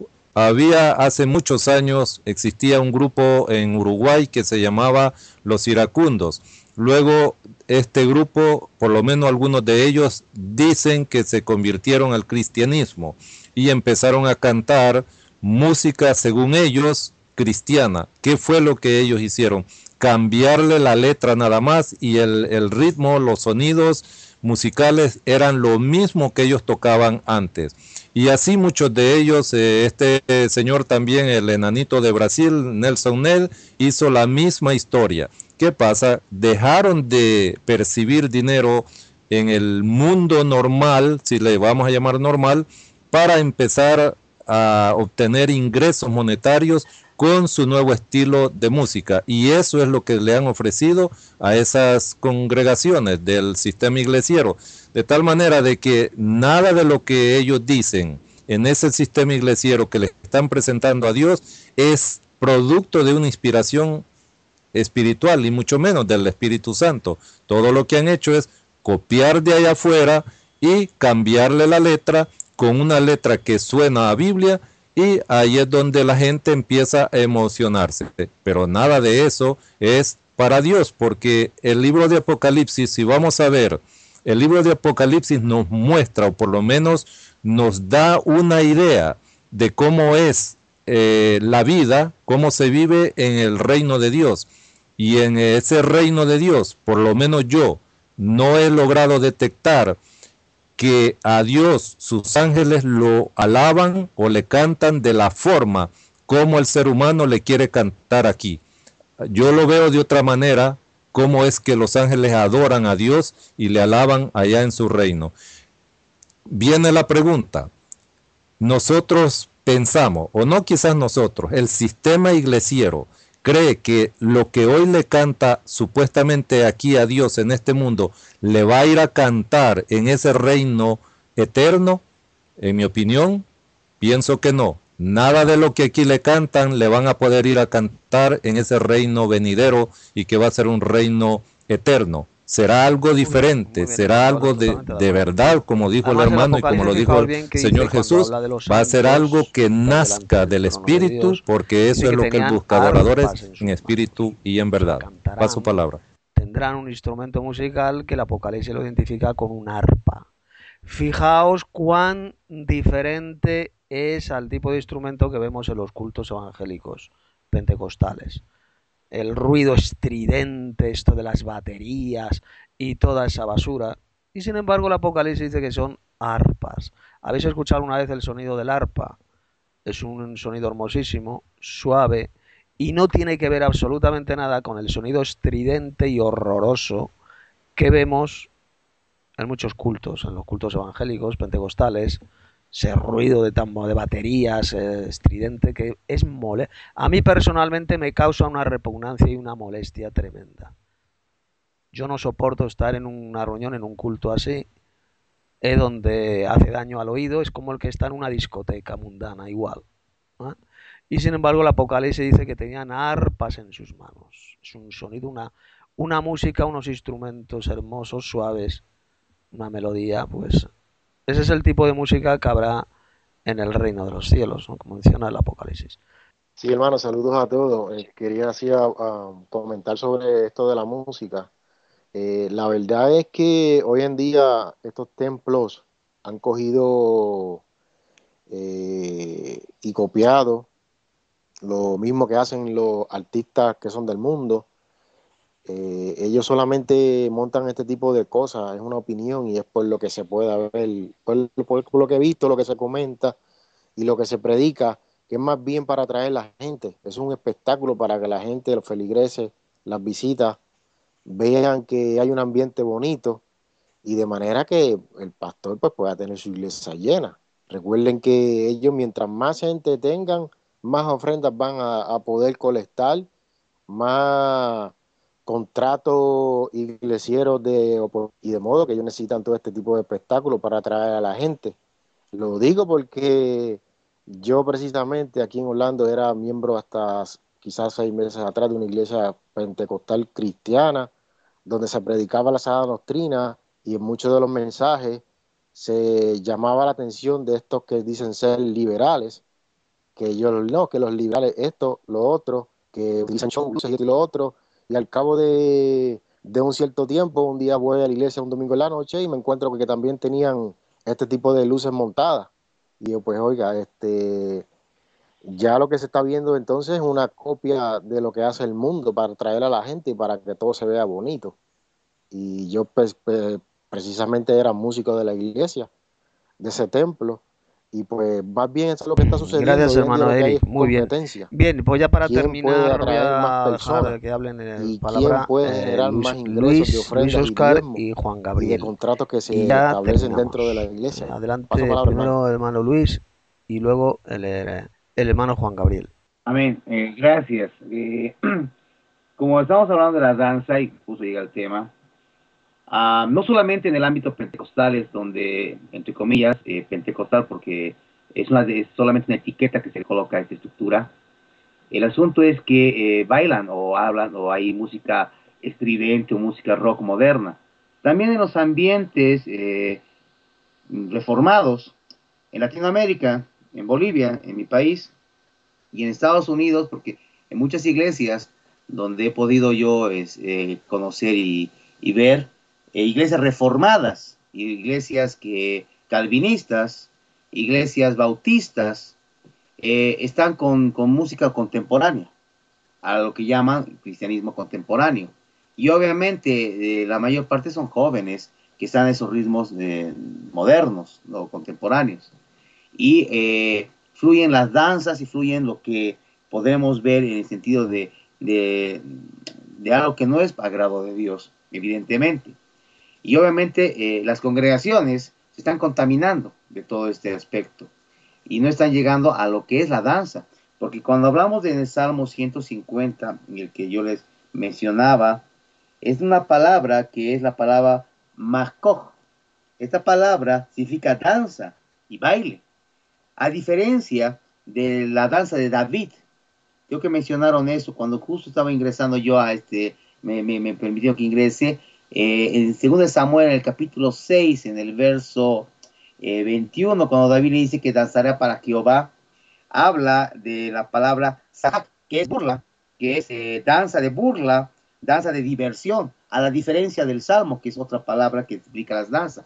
había hace muchos años, existía un grupo en Uruguay que se llamaba Los Iracundos. Luego este grupo, por lo menos algunos de ellos, dicen que se convirtieron al cristianismo y empezaron a cantar música, según ellos, cristiana. ¿Qué fue lo que ellos hicieron? Cambiarle la letra nada más, y el, el ritmo, los sonidos musicales eran lo mismo que ellos tocaban antes. Y así muchos de ellos, eh, este eh, señor también, el enanito de Brasil, Nelson Nel, hizo la misma historia. ¿Qué pasa? Dejaron de percibir dinero en el mundo normal, si le vamos a llamar normal, para empezar a obtener ingresos monetarios con su nuevo estilo de música. Y eso es lo que le han ofrecido a esas congregaciones del sistema iglesiero. De tal manera de que nada de lo que ellos dicen en ese sistema iglesiero que le están presentando a Dios es producto de una inspiración espiritual, y mucho menos del Espíritu Santo. Todo lo que han hecho es copiar de allá afuera y cambiarle la letra con una letra que suena a Biblia, y ahí es donde la gente empieza a emocionarse. Pero nada de eso es para Dios, porque el libro de Apocalipsis, si vamos a ver, el libro de Apocalipsis nos muestra, o por lo menos nos da una idea de cómo es eh, la vida, cómo se vive en el reino de Dios. Y en ese reino de Dios, por lo menos yo, no he logrado detectar que a Dios sus ángeles lo alaban o le cantan de la forma como el ser humano le quiere cantar aquí. Yo lo veo de otra manera, cómo es que los ángeles adoran a Dios y le alaban allá en su reino. Viene la pregunta, nosotros pensamos, o no quizás nosotros, el sistema iglesiero cree que lo que hoy le canta supuestamente aquí a Dios en este mundo, le va a ir a cantar en ese reino eterno. En mi opinión, pienso que no. Nada de lo que aquí le cantan le van a poder ir a cantar en ese reino venidero, y que va a ser un reino eterno. Será algo diferente, será algo de, de verdad, como dijo el hermano y como lo dijo el Señor Jesús. Va a ser algo que nazca del Espíritu, porque eso es lo que Él busca, adoradores en espíritu y en verdad. Paso palabra. Tendrán un instrumento musical que el Apocalipsis lo identifica con un arpa. Fijaos cuán diferente es al tipo de instrumento que vemos en los cultos evangélicos pentecostales. El ruido estridente, esto de las baterías y toda esa basura. Y sin embargo el Apocalipsis dice que son arpas. ¿Habéis escuchado alguna vez el sonido del arpa? Es un sonido hermosísimo, suave, y no tiene que ver absolutamente nada con el sonido estridente y horroroso que vemos en muchos cultos, en los cultos evangélicos, pentecostales, ese ruido de tambor, de baterías, eh, estridente, que es mole. A mí personalmente me causa una repugnancia y una molestia tremenda. Yo no soporto estar en una reunión, en un culto así, eh, donde hace daño al oído, es como el que está en una discoteca mundana, igual. ¿eh? Y sin embargo el Apocalipsis dice que tenían arpas en sus manos. Es un sonido, una, una música, unos instrumentos hermosos, suaves, una melodía, pues ese es el tipo de música que habrá en el reino de los cielos, ¿no? Como menciona el Apocalipsis. Sí, hermano, saludos a todos. Eh, quería así a, a comentar sobre esto de la música. Eh, la verdad es que hoy en día estos templos han cogido eh, y copiado lo mismo que hacen los artistas que son del mundo. Eh, ellos solamente montan este tipo de cosas, es una opinión y es por lo que se puede ver, por, por, por lo que he visto, lo que se comenta y lo que se predica, que es más bien para atraer a la gente. Es un espectáculo para que la gente, los feligreses, las visitas, vean que hay un ambiente bonito y de manera que el pastor pues pueda tener su iglesia llena. Recuerden que ellos, mientras más gente tengan, más ofrendas van a, a poder colectar, más contratos iglesieros de, y de modo que ellos necesitan todo este tipo de espectáculos para atraer a la gente. Lo digo porque yo precisamente aquí en Orlando era miembro hasta quizás seis meses atrás de una iglesia pentecostal cristiana donde se predicaba la sana doctrina y en muchos de los mensajes se llamaba la atención de estos que dicen ser liberales, que ellos no, que los liberales esto, lo otro, que utilizan show, luces y esto y lo otro, y al cabo de, de un cierto tiempo, un día voy a la iglesia un domingo en la noche y me encuentro que también tenían este tipo de luces montadas. Y yo pues oiga, este ya lo que se está viendo entonces es una copia de lo que hace el mundo para atraer a la gente y para que todo se vea bonito. Y yo pues, pues precisamente era músico de la iglesia, de ese templo, y pues más bien eso es lo que está sucediendo. Gracias, hermano Eric, muy bien. Bien, pues ya para ¿Quién terminar voy a personas? dejar que hablen en ¿Y palabra quién puede eh, generar Luis, más ingresos Luis, de ofrendas Luis y Oscar diezmos y Juan y de Gabriel. contratos que se Y ya establecen terminamos. dentro de la iglesia? Adelante, Paso palabra, primero hermano. el hermano Luis y luego el, el hermano Juan Gabriel. Amén. Eh, gracias. Eh, como estamos hablando de la danza y justo llega el tema, uh, no solamente en el ámbito pentecostal es donde, entre comillas, eh, pentecostal porque es, una, es solamente una etiqueta que se coloca a esta estructura. El asunto es que eh, bailan o hablan o hay música estridente o música rock moderna. También en los ambientes eh, reformados, en Latinoamérica, en Bolivia, en mi país, y en Estados Unidos, porque en muchas iglesias donde he podido yo es, eh, conocer y, y ver, eh, iglesias reformadas, iglesias que, calvinistas, iglesias bautistas, eh, están con, con música contemporánea, a lo que llaman cristianismo contemporáneo. Y obviamente eh, la mayor parte son jóvenes que están en esos ritmos eh, modernos, no contemporáneos. Y eh, fluyen las danzas y fluyen lo que podemos ver en el sentido de, de, de algo que no es agrado de Dios, evidentemente. Y obviamente eh, las congregaciones se están contaminando de todo este aspecto y no están llegando a lo que es la danza. Porque cuando hablamos del Salmo ciento cincuenta, el que yo les mencionaba, es una palabra que es la palabra maskoj. Esta palabra significa danza y baile. A diferencia de la danza de David, creo que mencionaron eso cuando justo estaba ingresando yo a este, me, me, me permitió que ingrese, eh, en segundo Samuel, en el capítulo seis, en el verso eh, veintiuno, cuando David le dice que danzará para Jehová, habla de la palabra sahak, que es burla, que es eh, danza de burla, danza de diversión, a la diferencia del Salmo, que es otra palabra que explica las danzas.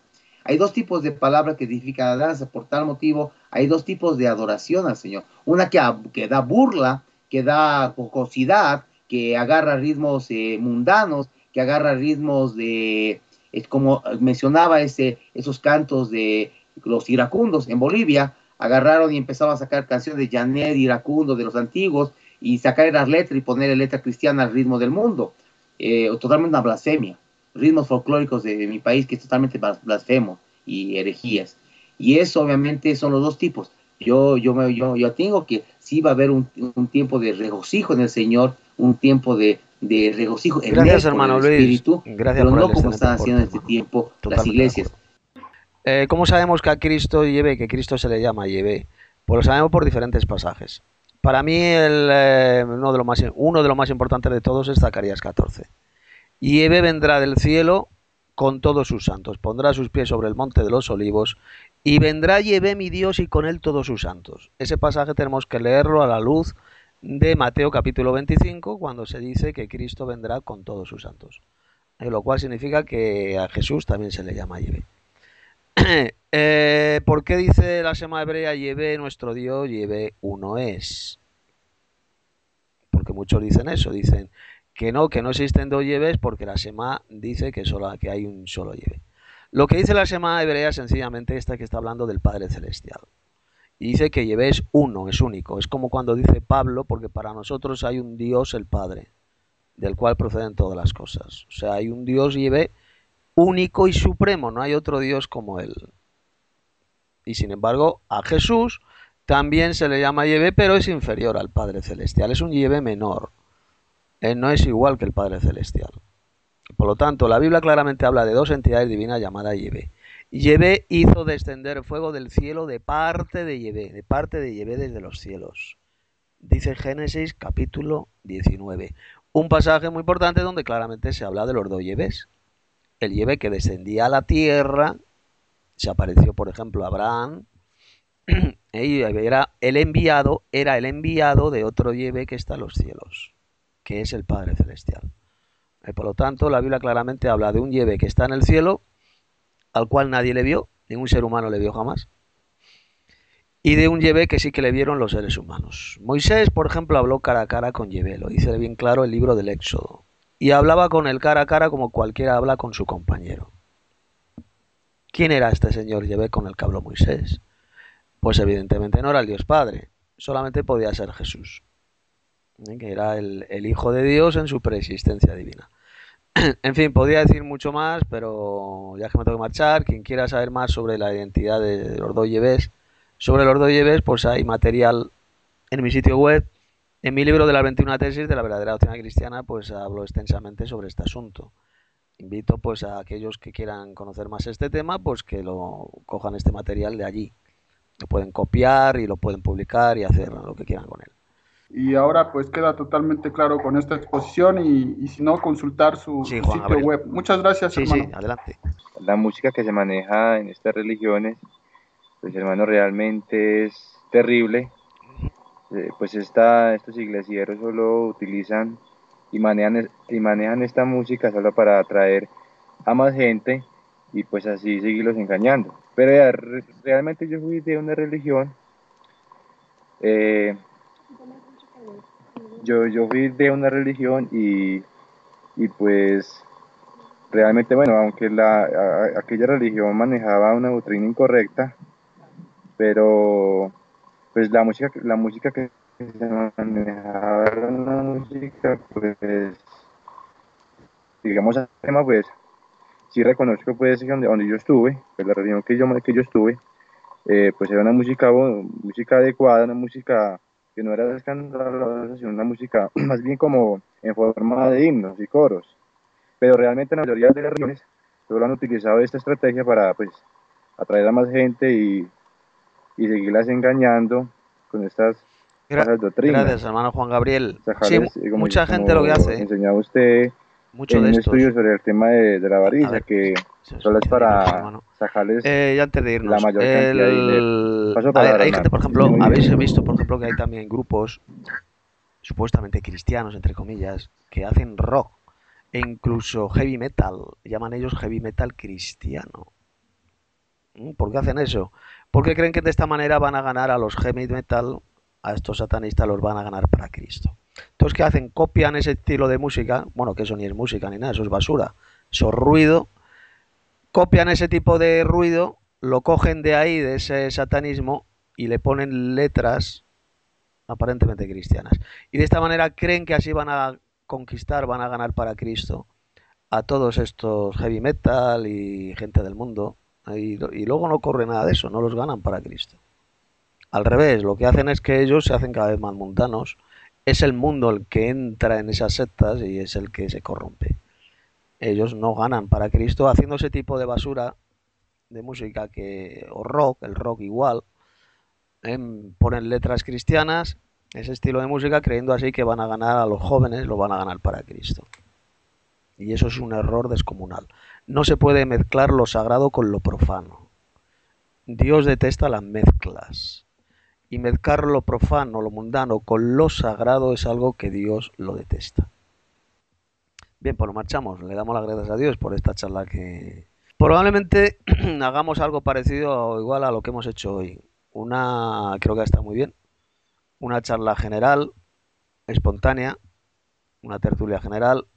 Hay dos tipos de palabra que significa la danza, por tal motivo hay dos tipos de adoración al Señor. Una que, que da burla, que da jocosidad, que agarra ritmos eh, mundanos, que agarra ritmos de, es como mencionaba ese, esos cantos de los iracundos en Bolivia, agarraron y empezaban a sacar canciones de Janet, iracundo, de los antiguos, y sacar las letras y poner letra cristiana al ritmo del mundo. Eh, totalmente una blasfemia. Ritmos folclóricos de, de mi país que es totalmente blasfemo y herejías. Y eso obviamente son los dos tipos. Yo, yo, me, yo, yo tengo que sí va a haber un, un tiempo de regocijo en el Señor, un tiempo de, de regocijo en Gracias, el hermano Luis. Espíritu, Gracias pero por no el como excelente están aporte, haciendo en este hermano. tiempo Totalmente las iglesias. Eh, ¿Cómo sabemos que a Cristo Yahvé, que Cristo se le llama Yahvé? Pues lo sabemos por diferentes pasajes. Para mí el, eh, uno, de los más, uno de los más importantes de todos es Zacarías catorce. Yahvé vendrá del cielo con todos sus santos, pondrá sus pies sobre el monte de los olivos, y vendrá Yahvé mi Dios y con él todos sus santos. Ese pasaje tenemos que leerlo a la luz de Mateo capítulo veinticinco, cuando se dice que Cristo vendrá con todos sus santos. Eh, lo cual significa que a Jesús también se le llama Yahvé. eh, ¿Por qué dice la Sema hebrea Yahvé nuestro Dios, Yahvé uno es? Porque muchos dicen eso, dicen que no, que no existen dos Yahvés, porque la Sema dice que, solo, que hay un solo Yahvé. Lo que dice la Sema hebrea sencillamente esta que está hablando del Padre Celestial. Y dice que Yahvé es uno, es único. Es como cuando dice Pablo, porque para nosotros hay un Dios, el Padre, del cual proceden todas las cosas. O sea, hay un Dios Yahvé único y supremo, no hay otro Dios como él. Y sin embargo, a Jesús también se le llama Yahvé, pero es inferior al Padre Celestial, es un Yahvé menor. Él no es igual que el Padre Celestial. Por lo tanto, la Biblia claramente habla de dos entidades divinas llamadas Yahvé. Yahvé hizo descender fuego del cielo de parte de Yahvé, de parte de Yahvé desde los cielos. Dice Génesis capítulo diecinueve. Un pasaje muy importante donde claramente se habla de los dos Yahvés. El Yahvé que descendía a la tierra, se apareció por ejemplo a Abraham, y era el enviado, era el enviado de otro Yahvé que está en los cielos, que es el Padre Celestial. Y por lo tanto, la Biblia claramente habla de un Yahvé que está en el cielo, al cual nadie le vio, ningún ser humano le vio jamás, y de un Yahvé que sí que le vieron los seres humanos. Moisés, por ejemplo, habló cara a cara con Yahvé, lo dice bien claro el libro del Éxodo, y hablaba con él cara a cara como cualquiera habla con su compañero. ¿Quién era este señor Yahvé con el que habló Moisés? Pues evidentemente no era el Dios Padre, solamente podía ser Jesús, que era el, el Hijo de Dios en su preexistencia divina. En fin, podría decir mucho más, pero ya que me tengo que marchar, quien quiera saber más sobre la identidad de los dos Yahvés, sobre los dos Yahvés, pues hay material en mi sitio web. En mi libro de las veintiuna tesis de la verdadera doctrina cristiana, pues hablo extensamente sobre este asunto. Invito pues a aquellos que quieran conocer más este tema, pues que lo cojan este material de allí. Lo pueden copiar y lo pueden publicar y hacer lo que quieran con él. Y ahora pues queda totalmente claro con esta exposición y, y si no, consultar su, Sí, su Juan sitio Gabriel. web. Muchas gracias, Sí, hermano. sí, adelante. La música que se maneja en estas religiones, pues hermano, realmente es terrible. Eh, pues esta, estos iglesieros solo utilizan y manejan, y manejan esta música solo para atraer a más gente y pues así seguirlos engañando. Pero ya, re, realmente yo fui de una religión, eh, yo, yo fui de una religión y, y pues realmente, bueno, aunque la, a, aquella religión manejaba una doctrina incorrecta, pero pues la música, la música que se manejaba era una música, pues, digamos, tema, pues, sí reconozco, pues, donde, donde yo estuve, pues la religión que yo, que yo estuve, eh, pues era una música, bueno, música adecuada, una música que no era escandalosa, sino una música más bien como en forma de himnos y coros. Pero realmente la mayoría de las religiones solo han utilizado esta estrategia para, pues, atraer a más gente y, y seguirlas engañando con estas Gra doctrinas. Gracias, hermano Juan Gabriel. Sajarles, Sí, como, mucha como gente lo que hace. enseñaba usted Mucho en de un estos. estudio sobre el tema de, de la avaricia, que solo es para sacarles eh, ya antes de irnos, la mayor el... cantidad de dinero. Paso a para ver, hay hermano. gente, por ejemplo, habéis visto, por ejemplo, que hay también grupos supuestamente cristianos, entre comillas, que hacen rock e incluso heavy metal, llaman ellos heavy metal cristiano. ¿Por qué hacen eso? Porque creen que de esta manera van a ganar a los heavy metal, a estos satanistas los van a ganar para Cristo. Entonces, ¿qué hacen? Copian ese estilo de música, bueno, que eso ni es música ni nada, eso es basura, eso es ruido, copian ese tipo de ruido, lo cogen de ahí, de ese satanismo, y le ponen letras aparentemente cristianas. Y de esta manera creen que así van a conquistar, van a ganar para Cristo a todos estos heavy metal y gente del mundo, y, y luego no ocurre nada de eso, no los ganan para Cristo. Al revés, lo que hacen es que ellos se hacen cada vez más mundanos, es el mundo el que entra en esas sectas y es el que se corrompe. Ellos no ganan para Cristo haciendo ese tipo de basura de música que, o rock, el rock igual, ¿eh? Ponen letras cristianas, ese estilo de música, creyendo así que van a ganar a los jóvenes, lo van a ganar para Cristo. Y eso es un error descomunal. No se puede mezclar lo sagrado con lo profano. Dios detesta las mezclas. Y mezclar lo profano, lo mundano con lo sagrado es algo que Dios lo detesta. Bien, pues lo marchamos. Le damos las gracias a Dios por esta charla que... Probablemente hagamos algo parecido o igual a lo que hemos hecho hoy. Una, creo que está muy bien, una charla general, espontánea, una tertulia general,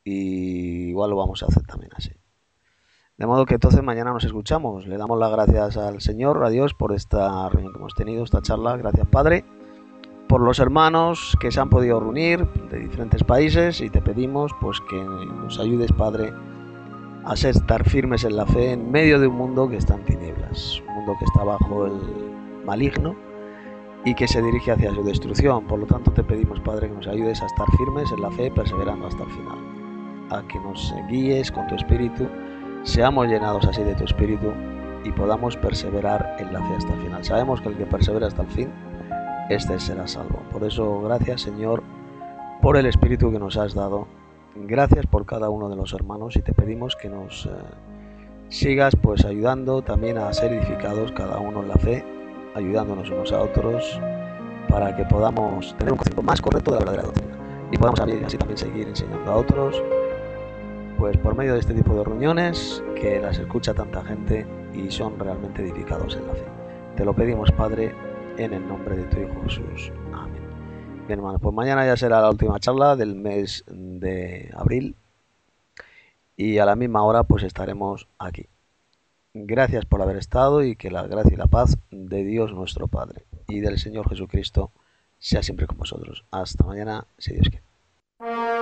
y igual lo vamos a hacer también así. De modo que entonces mañana nos escuchamos. Le damos las gracias al Señor, a Dios, por esta reunión que hemos tenido, esta charla. Gracias, Padre, por los hermanos que se han podido reunir de diferentes países, y te pedimos pues que nos ayudes, Padre, a ser, estar firmes en la fe en medio de un mundo que está en tinieblas, un mundo que está bajo el maligno y que se dirige hacia su destrucción. Por lo tanto, te pedimos, Padre, que nos ayudes a estar firmes en la fe, perseverando hasta el final, a que nos guíes con tu Espíritu, seamos llenados así de tu Espíritu y podamos perseverar en la fe hasta el final. Sabemos que el que persevera hasta el fin, este será salvo. Por eso, gracias, Señor, por el Espíritu que nos has dado. Gracias por cada uno de los hermanos, y te pedimos que nos eh, sigas pues ayudando también a ser edificados cada uno en la fe, ayudándonos unos a otros para que podamos tener un concepto más correcto de la verdadera doctrina y podamos así también seguir enseñando a otros pues por medio de este tipo de reuniones que las escucha tanta gente y son realmente edificados en la fe. Te lo pedimos, Padre, en el nombre de tu Hijo Jesús. Amén. Bien, hermanos, pues mañana ya será la última charla del mes de abril y a la misma hora pues estaremos aquí. Gracias por haber estado, y que la gracia y la paz de Dios nuestro Padre y del Señor Jesucristo sea siempre con vosotros. Hasta mañana, si Dios quiere.